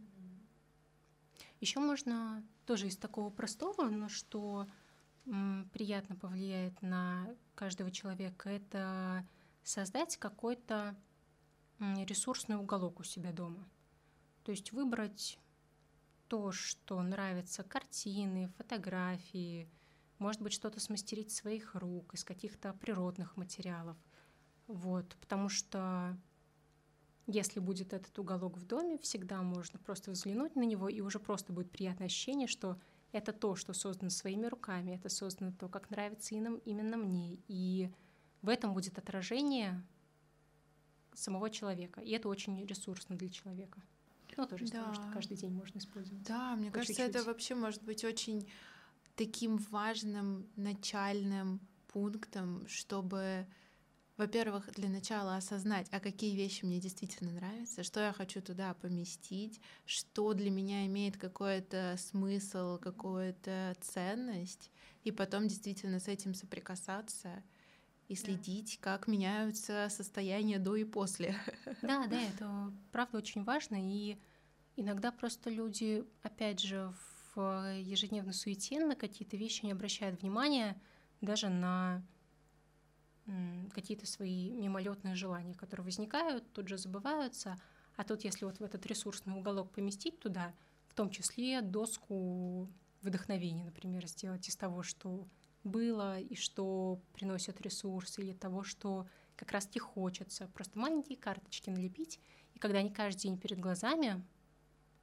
Еще можно тоже из такого простого, но что приятно повлияет на каждого человека, это создать какой-то ресурсный уголок у себя дома. То есть выбрать то, что нравится, картины, фотографии, может быть, что-то смастерить своих рук из каких-то природных материалов. Потому что если будет этот уголок в доме, всегда можно просто взглянуть на него, и уже просто будет приятное ощущение, что это то, что создано своими руками, это создано то, как нравится именно мне. И в этом будет отражение самого человека. И это очень ресурсно для человека. Тоже из того, что каждый день можно использовать. Да, мне кажется, это вообще может быть очень таким важным начальным пунктом, чтобы, во-первых, для начала осознать, а какие вещи мне действительно нравятся, что я хочу туда поместить, что для меня имеет какой-то смысл, какую-то ценность, и потом действительно с этим соприкасаться и следить, как меняются состояния до и после. Да, это правда очень важно, и иногда просто люди, опять же, в ежедневной суете на какие-то вещи не обращают внимания, даже на какие-то свои мимолетные желания, которые возникают, тут же забываются, а тут если в этот ресурсный уголок поместить туда, в том числе доску вдохновения, например, сделать из того, что было и что приносит ресурс, или того, что как раз-таки хочется. Просто маленькие карточки налепить, и когда они каждый день перед глазами,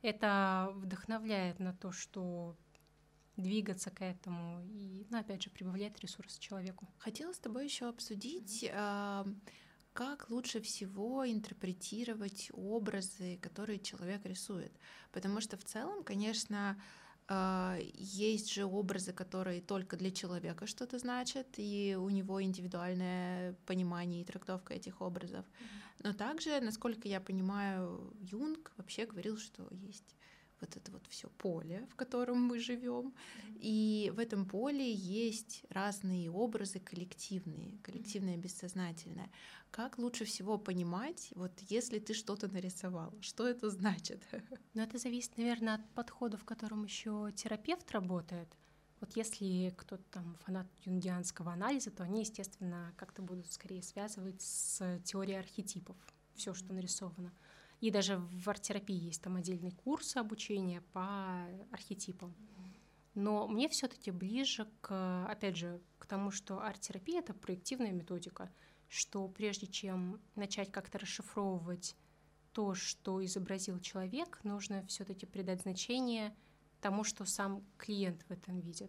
это вдохновляет на то, что двигаться к этому и, опять же, прибавляет ресурсы человеку. Хотела с тобой еще обсудить, как лучше всего интерпретировать образы, которые человек рисует. Потому что в целом, конечно, есть же образы, которые только для человека что-то значат, и у него индивидуальное понимание и трактовка этих образов. Но также, насколько я понимаю, Юнг вообще говорил, что есть вот это вот все поле, в котором мы живем, и в этом поле есть разные образы коллективное, бессознательное. Как лучше всего понимать, вот если ты что-то нарисовал, что это значит? Это зависит, наверное, от подхода, в котором еще терапевт работает. Вот если кто-то там фанат юнгианского анализа, то они, естественно, как-то будут скорее связывать с теорией архетипов все, что нарисовано. И даже в арт-терапии есть там отдельный курс обучения по архетипам. Но мне все-таки ближе опять же, к тому, что арт-терапия — это проективная методика, что прежде чем начать как-то расшифровывать то, что изобразил человек, нужно все-таки придать значение тому, что сам клиент в этом видит.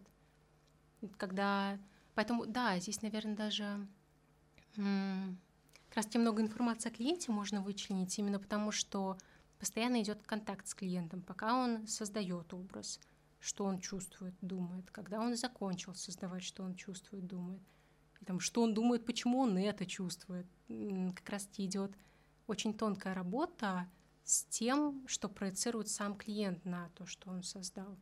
Поэтому, да, здесь, наверное, даже как раз-таки много информации о клиенте можно вычленить именно потому, что постоянно идет контакт с клиентом, пока он создает образ, что он чувствует, думает, когда он закончил создавать, что он чувствует, думает, и там, что он думает, почему он это чувствует. Как раз-таки идет очень тонкая работа с тем, что проецирует сам клиент на то, что он создал.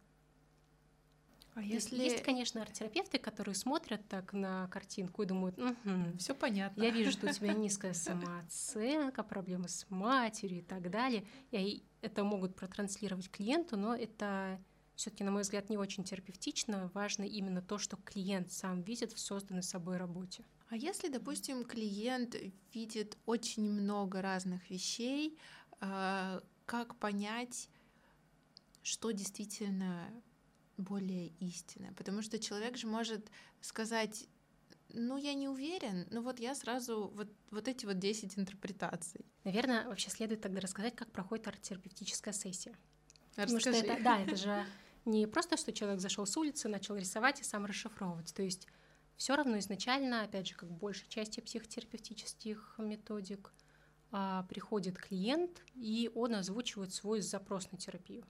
Есть, конечно, арт-терапевты, которые смотрят так на картинку и думают: все понятно. Я вижу, что у тебя низкая самооценка, проблемы с матерью и так далее. И это могут протранслировать клиенту, но это все-таки, на мой взгляд, не очень терапевтично. Важно именно то, что клиент сам видит в созданной собой работе. А если, допустим, клиент видит очень много разных вещей, как понять, что действительно более истинное? Потому что человек же может сказать: я не уверен, вот я сразу вот эти 10 интерпретаций. Наверное, вообще следует тогда рассказать, как проходит арт-терапевтическая сессия. Расскажи. Потому что это же не просто, что человек зашел с улицы, начал рисовать и сам расшифровывать. То есть все равно изначально, опять же, как в большей части психотерапевтических методик, приходит клиент, и он озвучивает свой запрос на терапию.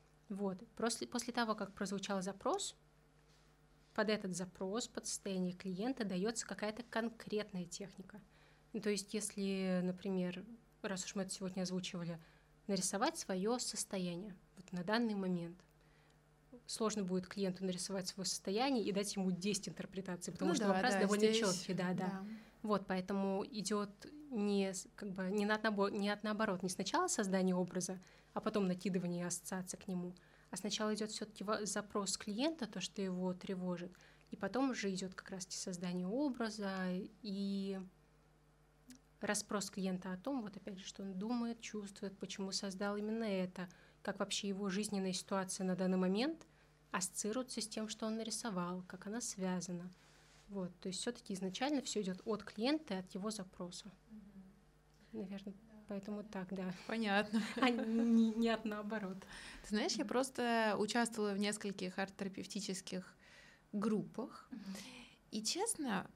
После того, как прозвучал запрос, под этот запрос, под состояние клиента дается какая-то конкретная техника. То есть если, например, раз уж мы это сегодня озвучивали, нарисовать свое состояние на данный момент. Сложно будет клиенту нарисовать свое состояние и дать ему 10 интерпретаций, потому что вопрос довольно четкий. Да. Поэтому идет не наоборот, не сначала создание образа, а потом накидывание ассоциаций к нему, а сначала идет все-таки запрос клиента, то, что его тревожит, и потом уже идет как раз создание образа и расспрос клиента о том, опять же, что он думает, чувствует, почему создал именно это, как вообще его жизненная ситуация на данный момент ассоциируется с тем, что он нарисовал, как она связана. То есть все-таки изначально все идет от клиента и от его запроса. Наверное, поэтому так, да. Понятно. А не от наоборот. Ты знаешь, я просто участвовала в нескольких арт-терапевтических группах, и, честно,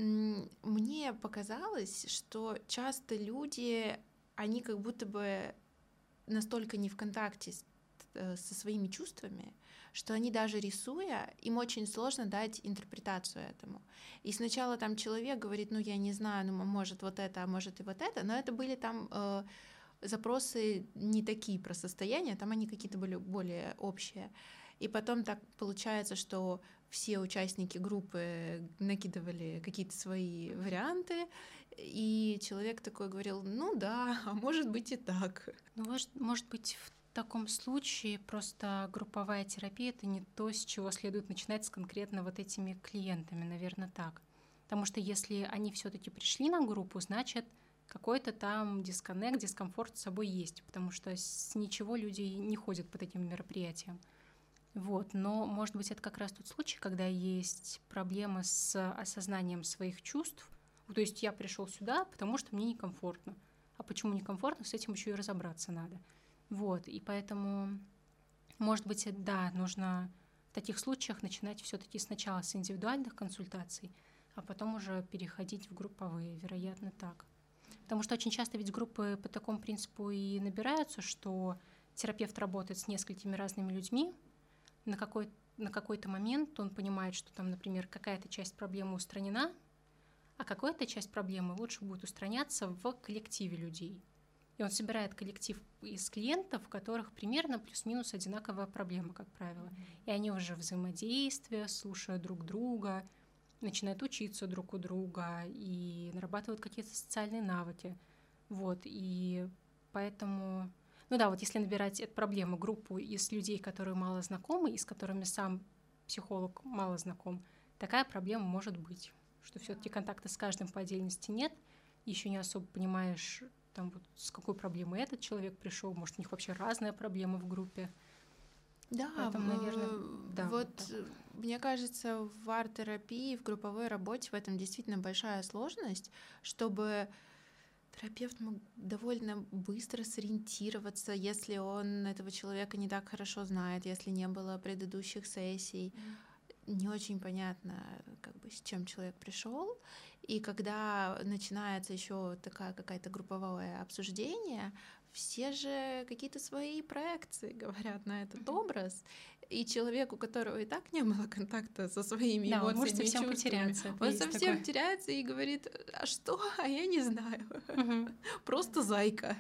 мне показалось, что часто люди, они как будто бы настолько не в контакте со своими чувствами, что они даже рисуя, им очень сложно дать интерпретацию этому. И сначала там человек говорит: я не знаю, может вот это, а может и вот это, но это были там запросы не такие про состояние, там они какие-то были более общие. И потом так получается, что все участники группы накидывали какие-то свои варианты, и человек такой говорил: да, а может быть и так. Может быть, в таком случае просто групповая терапия — это не то, с чего следует начинать с конкретно этими клиентами, наверное, так. Потому что если они все-таки пришли на группу, значит, какой-то там дискомфорт с собой есть, потому что с ничего люди не ходят по таким мероприятиям. Но, может быть, это как раз тот случай, когда есть проблемы с осознанием своих чувств. То есть я пришел сюда, потому что мне некомфортно. А почему некомфортно, с этим еще и разобраться надо. Вот, и поэтому, может быть, да, нужно в таких случаях начинать все-таки сначала с индивидуальных консультаций, а потом уже переходить в групповые, вероятно, так. Потому что очень часто ведь группы по такому принципу и набираются, что терапевт работает с несколькими разными людьми, на какой-то момент он понимает, что там, например, какая-то часть проблемы устранена, а какая-то часть проблемы лучше будет устраняться в коллективе людей. И он собирает коллектив из клиентов, у которых примерно плюс-минус одинаковая проблема, как правило. И они уже взаимодействие, слушают друг друга, начинают учиться друг у друга и нарабатывают какие-то социальные навыки. Вот, и поэтому... Ну да, вот если набирать эту проблему, группу из людей, которые мало знакомы, и с которыми сам психолог мало знаком, такая проблема может быть, что все-таки контакта с каждым по отдельности нет, еще не особо понимаешь, там, вот, с какой проблемой этот человек пришел, может, у них вообще разная проблема в группе. Да, поэтому, наверное, да, вот мне кажется, в арт-терапии, в групповой работе в этом действительно большая сложность, чтобы терапевт мог довольно быстро сориентироваться, если он этого человека не так хорошо знает, если не было предыдущих сессий. Не очень понятно, как бы, с чем человек пришел. И когда начинается еще такая какая-то групповое обсуждение, все же какие-то свои проекции говорят на этот образ. И человек, у которого и так не было контакта со своими эмоциями, он может совсем чувствами, потеряться. Он совсем теряется и говорит: а что? А я не знаю. Просто зайка.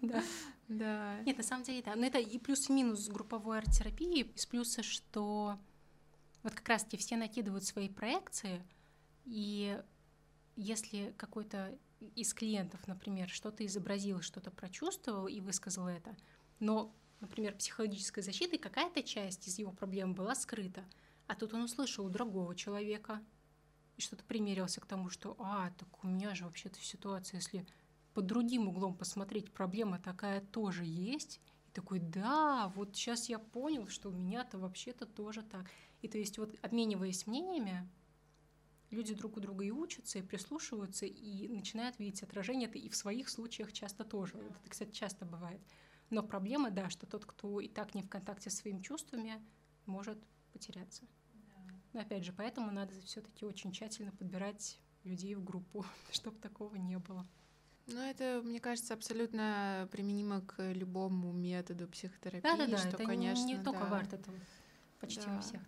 Да. Нет, на самом деле, да. Но это и плюс и минус групповой арт-терапии. Из плюса, что вот как раз-таки все накидывают свои проекции, и если какой-то из клиентов, например, что-то изобразил, что-то прочувствовал и высказал это, но, например, психологической защитой какая-то часть из его проблем была скрыта, а тут он услышал у другого человека и что-то примерился к тому, что так у меня же вообще-то ситуация, если под другим углом посмотреть, проблема такая тоже есть. И такой: да, вот сейчас я понял, что у меня-то вообще-то тоже так. И то есть вот обмениваясь мнениями, люди друг у друга и учатся, и прислушиваются, и начинают видеть отражение это и в своих случаях часто тоже. Это, кстати, часто бывает. Но проблема, да, что тот, кто и так не в контакте с своими чувствами, может потеряться. Но опять же, поэтому надо все-таки очень тщательно подбирать людей в группу, чтобы такого не было. Ну, это, мне кажется, абсолютно применимо к любому методу психотерапии. Да, что, это конечно, не только в арт, это почти во всех.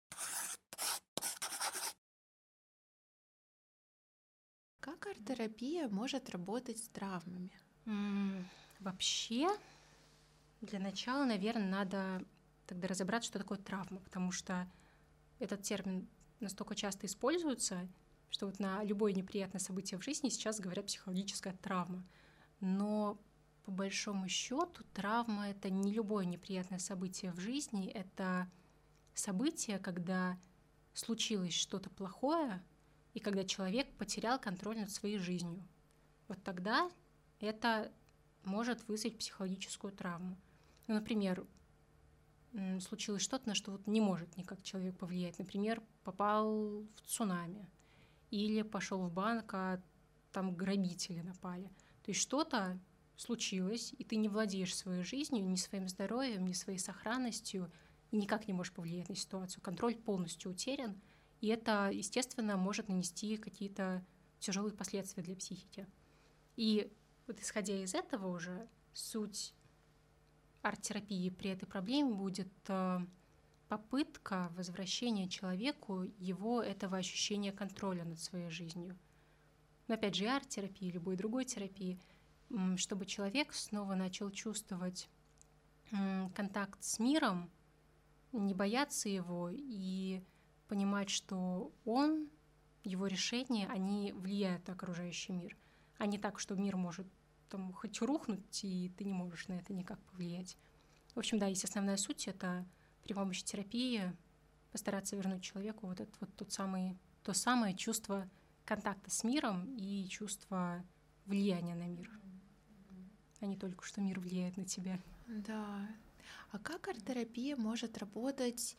Как арт-терапия может работать с травмами? Вообще, для начала, наверное, надо тогда разобраться, что такое травма, потому что этот термин настолько часто используется, что вот на любое неприятное событие в жизни сейчас говорят психологическая травма. Но по большому счету травма — это не любое неприятное событие в жизни, это событие, когда случилось что-то плохое, и когда человек потерял контроль над своей жизнью. Вот тогда это может вызвать психологическую травму. Ну, например, случилось что-то, на что вот не может никак человек повлиять. Например, попал в цунами или пошел в банк, а там грабители напали. То есть что-то случилось, и ты не владеешь своей жизнью, ни своим здоровьем, ни своей сохранностью, и никак не можешь повлиять на ситуацию. Контроль полностью утерян, и это, естественно, может нанести какие-то тяжелые последствия для психики. И вот исходя из этого уже суть арт-терапии при этой проблеме будет попытка возвращения человеку его этого ощущения контроля над своей жизнью. Но опять же, и арт-терапии, любой другой терапии, чтобы человек снова начал чувствовать контакт с миром, не бояться его и понимать, что он, его решения, они влияют на окружающий мир, а не так, что мир может там хоть рухнуть, и ты не можешь на это никак повлиять. В общем, да, есть основная суть — это при помощи терапии постараться вернуть человеку вот это вот то самое чувство контакта с миром и чувство влияния на мир, а не только, что мир влияет на тебя. Да. А как арт-терапия может работать,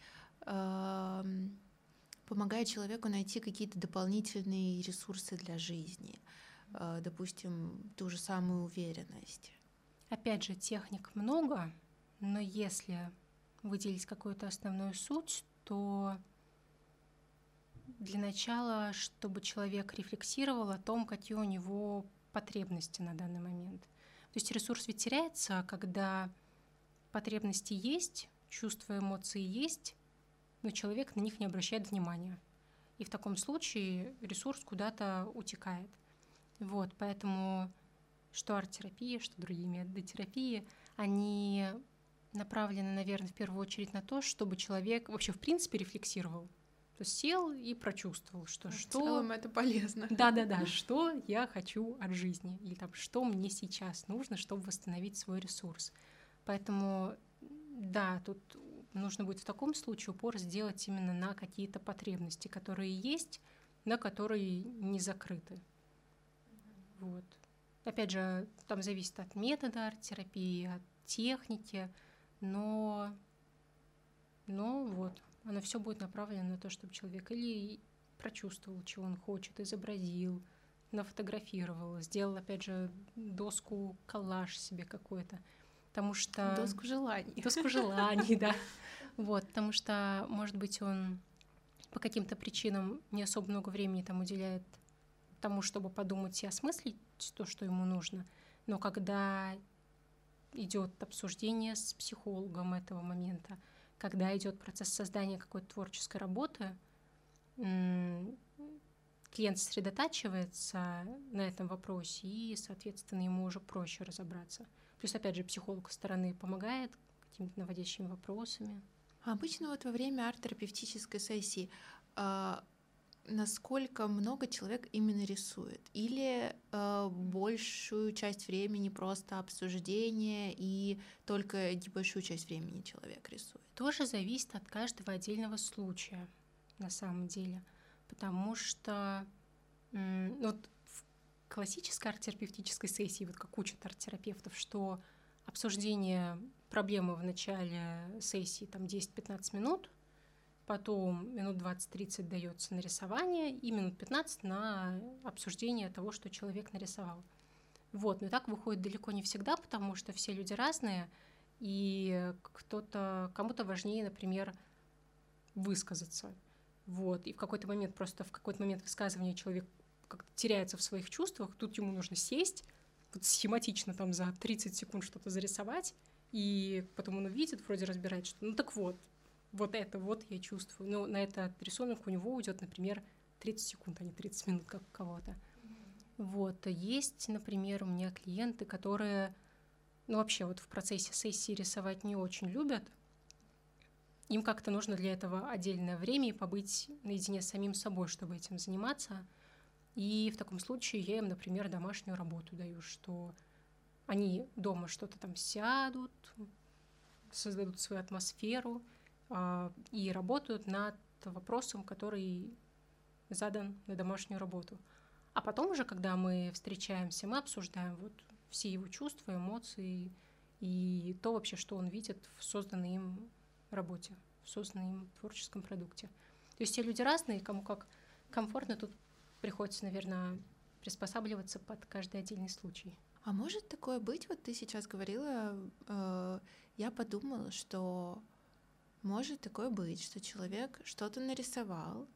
помогая человеку найти какие-то дополнительные ресурсы для жизни? Допустим, ту же самую уверенность? Опять же, техник много, но если выделить какую-то основную суть, то для начала, чтобы человек рефлексировал о том, какие у него потребности на данный момент. То есть ресурс ведь теряется, когда потребности есть, чувства, эмоции есть, но человек на них не обращает внимания. И в таком случае ресурс куда-то утекает. Вот, поэтому что арт-терапия, что другие методы терапии, они направлены, наверное, в первую очередь на то, чтобы человек вообще в принципе рефлексировал. То есть сел и прочувствовал, что... В целом это полезно. Да-да-да, что я хочу от жизни, или там, что мне сейчас нужно, чтобы восстановить свой ресурс. Поэтому, да, тут нужно будет в таком случае упор сделать именно на какие-то потребности, которые есть, но которые не закрыты. Вот. Опять же, там зависит от метода арт-терапии, от техники, но вот, оно все будет направлено на то, чтобы человек или прочувствовал, чего он хочет, изобразил, нафотографировал, сделал, опять же, доску, коллаж себе какой-то. Потому что... Доску желаний. Доску желаний, да. Вот, потому что, может быть, он по каким-то причинам не особо много времени там уделяет тому, чтобы подумать и осмыслить то, что ему нужно. Но когда идет обсуждение с психологом этого момента, когда идет процесс создания какой-то творческой работы, клиент сосредотачивается на этом вопросе, и, соответственно, ему уже проще разобраться. Плюс, опять же, психолог со стороны помогает какими-то наводящими вопросами. А обычно вот во время арт-терапевтической сессии насколько много человек именно рисует? Или большую часть времени просто обсуждение, и только небольшую часть времени человек рисует? Тоже зависит от каждого отдельного случая, на самом деле. Потому что вот в классической арт-терапевтической сессии, вот как учат арт-терапевтов, что обсуждение проблемы в начале сессии там 10-15 минут, потом минут 20-30 дается на рисование и минут 15 на обсуждение того, что человек нарисовал. Вот, но так выходит далеко не всегда, потому что все люди разные, и кому-то важнее, например, высказаться. Вот, и в какой-то момент высказывания человек как-то теряется в своих чувствах, тут ему нужно сесть, вот схематично там за 30 секунд что-то зарисовать, и потом он увидит, вроде разбирает, что так вот это вот я чувствую. Но на этот рисунок у него уйдет, например, 30 секунд, а не 30 минут, как у кого-то. Вот. Есть, например, у меня клиенты, которые, вообще вот в процессе сессии рисовать не очень любят. Им как-то нужно для этого отдельное время и побыть наедине с самим собой, чтобы этим заниматься. И в таком случае я им, например, домашнюю работу даю, что они дома что-то там сядут, создадут свою атмосферу, и работают над вопросом, который задан на домашнюю работу. А потом уже, когда мы встречаемся, мы обсуждаем вот все его чувства, эмоции и то вообще, что он видит в созданной им работе, в созданном им творческом продукте. То есть все люди разные, кому как комфортно, тут приходится, наверное, приспосабливаться под каждый отдельный случай. А может такое быть? Вот ты сейчас говорила, я подумала, что может такое быть, что человек что-то нарисовал,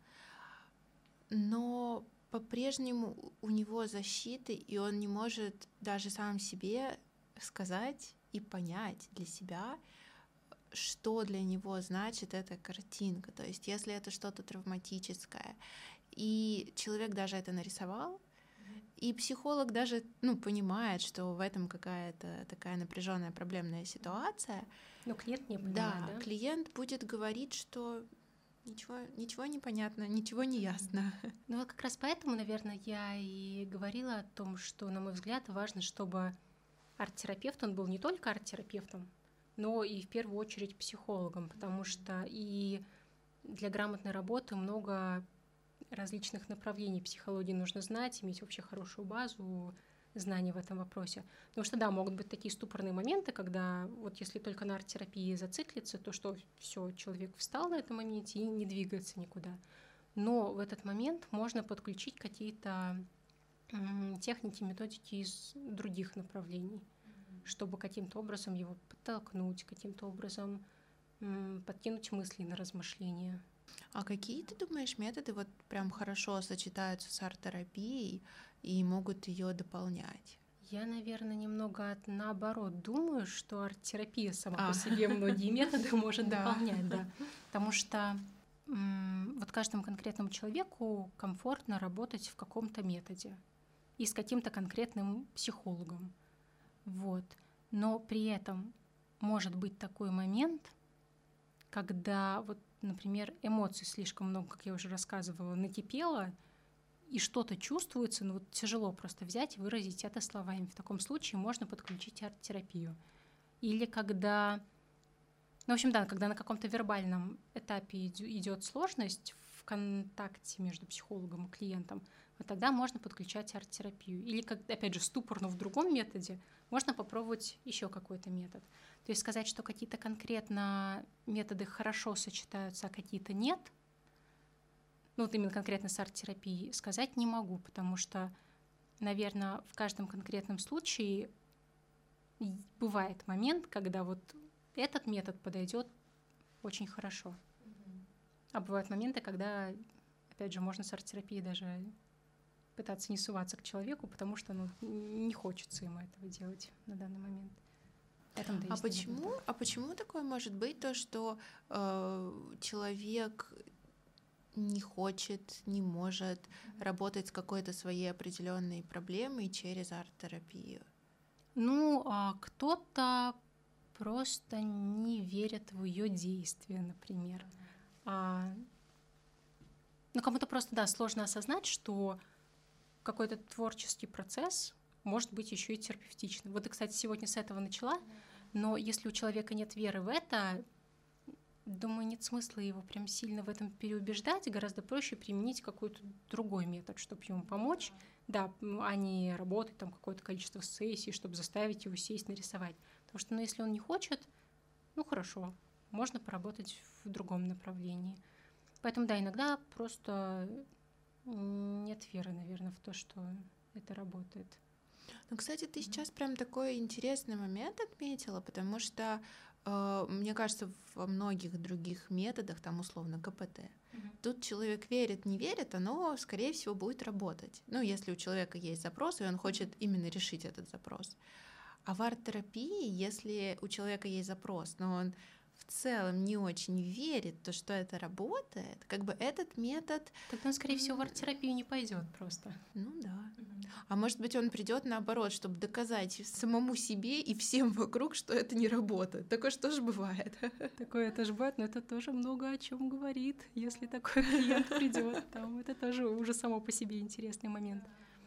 но по-прежнему у него защиты, и он не может даже сам себе сказать и понять для себя, что для него значит эта картинка. То есть если это что-то травматическое, и человек даже это нарисовал, и психолог даже понимает, что в этом какая-то такая напряженная проблемная ситуация. Но клиент не понимает, да? Клиент будет говорить, что ничего не понятно, ничего не ясно. Вот как раз поэтому, наверное, я и говорила о том, что, на мой взгляд, важно, чтобы арт-терапевт, он был не только арт-терапевтом, но и в первую очередь психологом, потому что и для грамотной работы много различных направлений психологии нужно знать, иметь вообще хорошую базу знаний в этом вопросе. Потому что, да, могут быть такие ступорные моменты, когда вот если только на арт-терапии зациклиться, то что все, человек встал на этом моменте и не двигается никуда. Но в этот момент можно подключить какие-то техники, методики из других направлений, чтобы каким-то образом его подтолкнуть, каким-то образом подкинуть мысли на размышления. А какие, ты думаешь, методы вот прям хорошо сочетаются с арт-терапией и могут ее дополнять? Я, наверное, немного наоборот думаю, что арт-терапия сама по себе многие методы может дополнять, да. Потому что вот каждому конкретному человеку комфортно работать в каком-то методе и с каким-то конкретным психологом. Вот. Но при этом может быть такой момент, когда вот, например, эмоций слишком много, как я уже рассказывала, накипело, и что-то чувствуется, но вот тяжело просто взять и выразить это словами. В таком случае можно подключить арт-терапию. Или когда, в общем, да, когда на каком-то вербальном этапе идет сложность в контакте между психологом и клиентом, вот тогда можно подключать арт-терапию. Или, опять же, ступор, но в другом методе, можно попробовать еще какой-то метод. То есть сказать, что какие-то конкретно методы хорошо сочетаются, а какие-то нет, ну вот именно конкретно с арт-терапией, сказать не могу, потому что, наверное, в каждом конкретном случае бывает момент, когда вот этот метод подойдет очень хорошо. А бывают моменты, когда, опять же, можно с арт-терапией даже пытаться не суваться к человеку, потому что не хочется ему этого делать на данный момент. Почему такое может быть, то, что человек не хочет, не может работать с какой-то своей определенной проблемой через арт-терапию? Кто-то просто не верит в ее действия, например. Кому-то просто, да, сложно осознать, что какой-то творческий процесс может быть еще и терапевтичным. Вот ты, кстати, сегодня с этого начала, но если у человека нет веры в это, думаю, нет смысла его прям сильно в этом переубеждать, гораздо проще применить какой-то другой метод, чтобы ему помочь, да, а не работать там какое-то количество сессий, чтобы заставить его сесть нарисовать. Потому что, если он не хочет, хорошо, можно поработать в другом направлении. Поэтому, да, иногда просто нет веры, наверное, в то, что это работает. Кстати, ты сейчас прям такой интересный момент отметила, потому что мне кажется, во многих других методах, там условно КПТ, тут человек верит, не верит, оно, скорее всего, будет работать. Если у человека есть запрос, и он хочет именно решить этот запрос. А в арт-терапии, если у человека есть запрос, но он в целом не очень верит в то, что это работает, этот метод... Тогда он, скорее всего, в арт-терапию не пойдет просто. Да. А может быть, он придет наоборот, чтобы доказать самому себе и всем вокруг, что это не работает. Такое же тоже бывает. Такое тоже бывает, но это тоже много о чем говорит, если такой клиент придет. Это тоже уже само по себе интересный момент.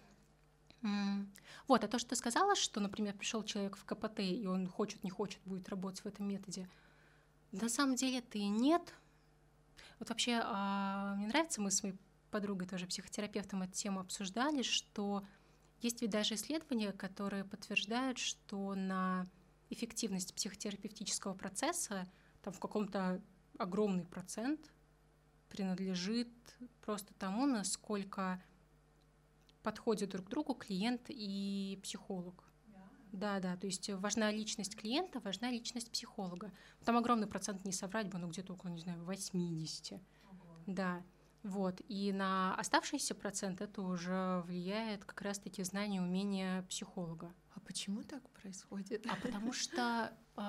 Вот, а то, что ты сказала, что, например, пришел человек в КПТ, и он хочет, не хочет, будет работать в этом методе, на самом деле это и нет. Вот вообще мне нравится, мы с моей подругой, тоже психотерапевтом, эту тему обсуждали, что есть ведь даже исследования, которые подтверждают, что на эффективность психотерапевтического процесса там в каком-то огромный процент принадлежит просто тому, насколько подходят друг к другу клиент и психолог. Да, то есть важна личность клиента, важна личность психолога. Там огромный процент, не соврать бы, где-то около, 80. Да, вот. И на оставшийся процент это уже влияет как раз-таки знание, умение психолога. А почему так происходит? А потому что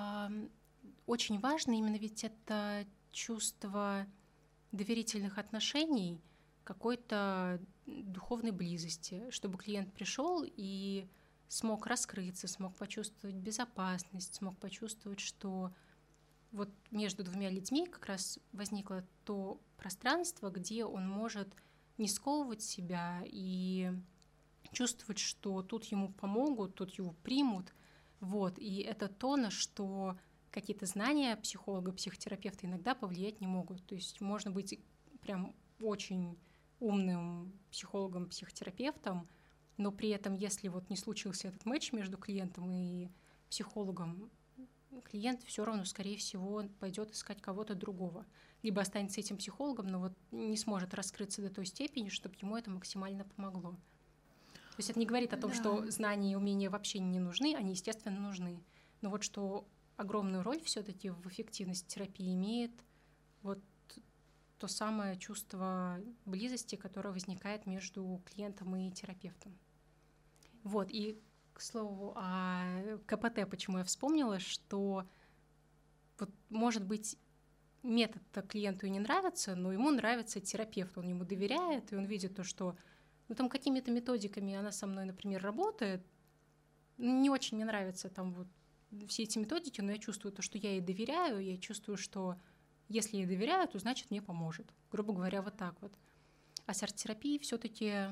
очень важно именно ведь это чувство доверительных отношений, какой-то духовной близости, чтобы клиент пришел и смог раскрыться, смог почувствовать безопасность, смог почувствовать, что вот между двумя людьми как раз возникло то пространство, где он может не сковывать себя и чувствовать, что тут ему помогут, тут его примут. Вот. И это то, на что какие-то знания психолога, психотерапевта иногда повлиять не могут. То есть можно быть прям очень умным психологом, психотерапевтом, но при этом, если вот не случился этот матч между клиентом и психологом, клиент все равно, скорее всего, пойдет искать кого-то другого. Либо останется этим психологом, но вот не сможет раскрыться до той степени, чтобы ему это максимально помогло. То есть это не говорит о том, Да. что знания и умения вообще не нужны, они, естественно, нужны. Но вот что огромную роль все-таки в эффективности терапии имеет вот то самое чувство близости, которое возникает между клиентом и терапевтом. Вот, и, к слову, о КПТ, почему я вспомнила, что вот, может быть, метод-то клиенту и не нравится, но ему нравится терапевт, он ему доверяет, и он видит то, что там какими-то методиками она со мной, например, работает, не очень мне нравятся там вот все эти методики, но я чувствую то, что я ей доверяю, я чувствую, что если ей доверяю, то значит мне поможет. Грубо говоря, вот так вот. А с арт-терапией все-таки,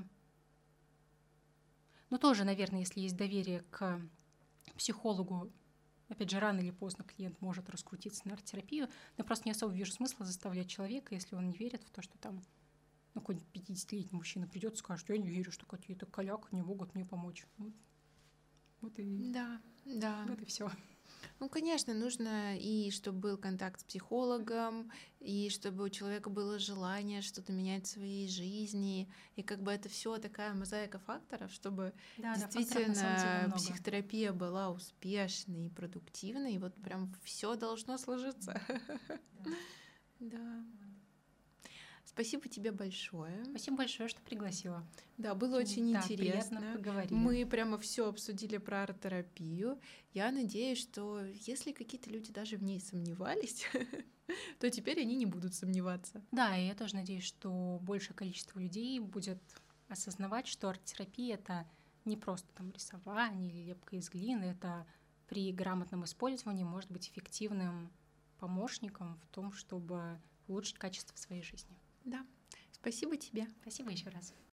тоже, наверное, если есть доверие к психологу, опять же, рано или поздно клиент может раскрутиться на арт-терапию, но просто не особо вижу смысла заставлять человека, если он не верит в то, что там какой-нибудь 50-летний мужчина придет и скажет, я не верю, что какие-то каляки не могут мне помочь. Вот и Да. вот и все. Конечно, нужно и чтобы был контакт с психологом, и чтобы у человека было желание что-то менять в своей жизни, и это все такая мозаика факторов, чтобы действительно психотерапия была успешной и продуктивной, и вот прям все должно сложиться. Да. Спасибо тебе большое. Спасибо большое, что пригласила. Да, было очень интересно. Приятно поговорили. Мы прямо все обсудили про арт-терапию. Я надеюсь, что если какие-то люди даже в ней сомневались, то теперь они не будут сомневаться. Да, и я тоже надеюсь, что большее количество людей будет осознавать, что арт-терапия — это не просто рисование или лепка из глины, это при грамотном использовании может быть эффективным помощником в том, чтобы улучшить качество своей жизни. Да. Спасибо тебе. Спасибо еще раз.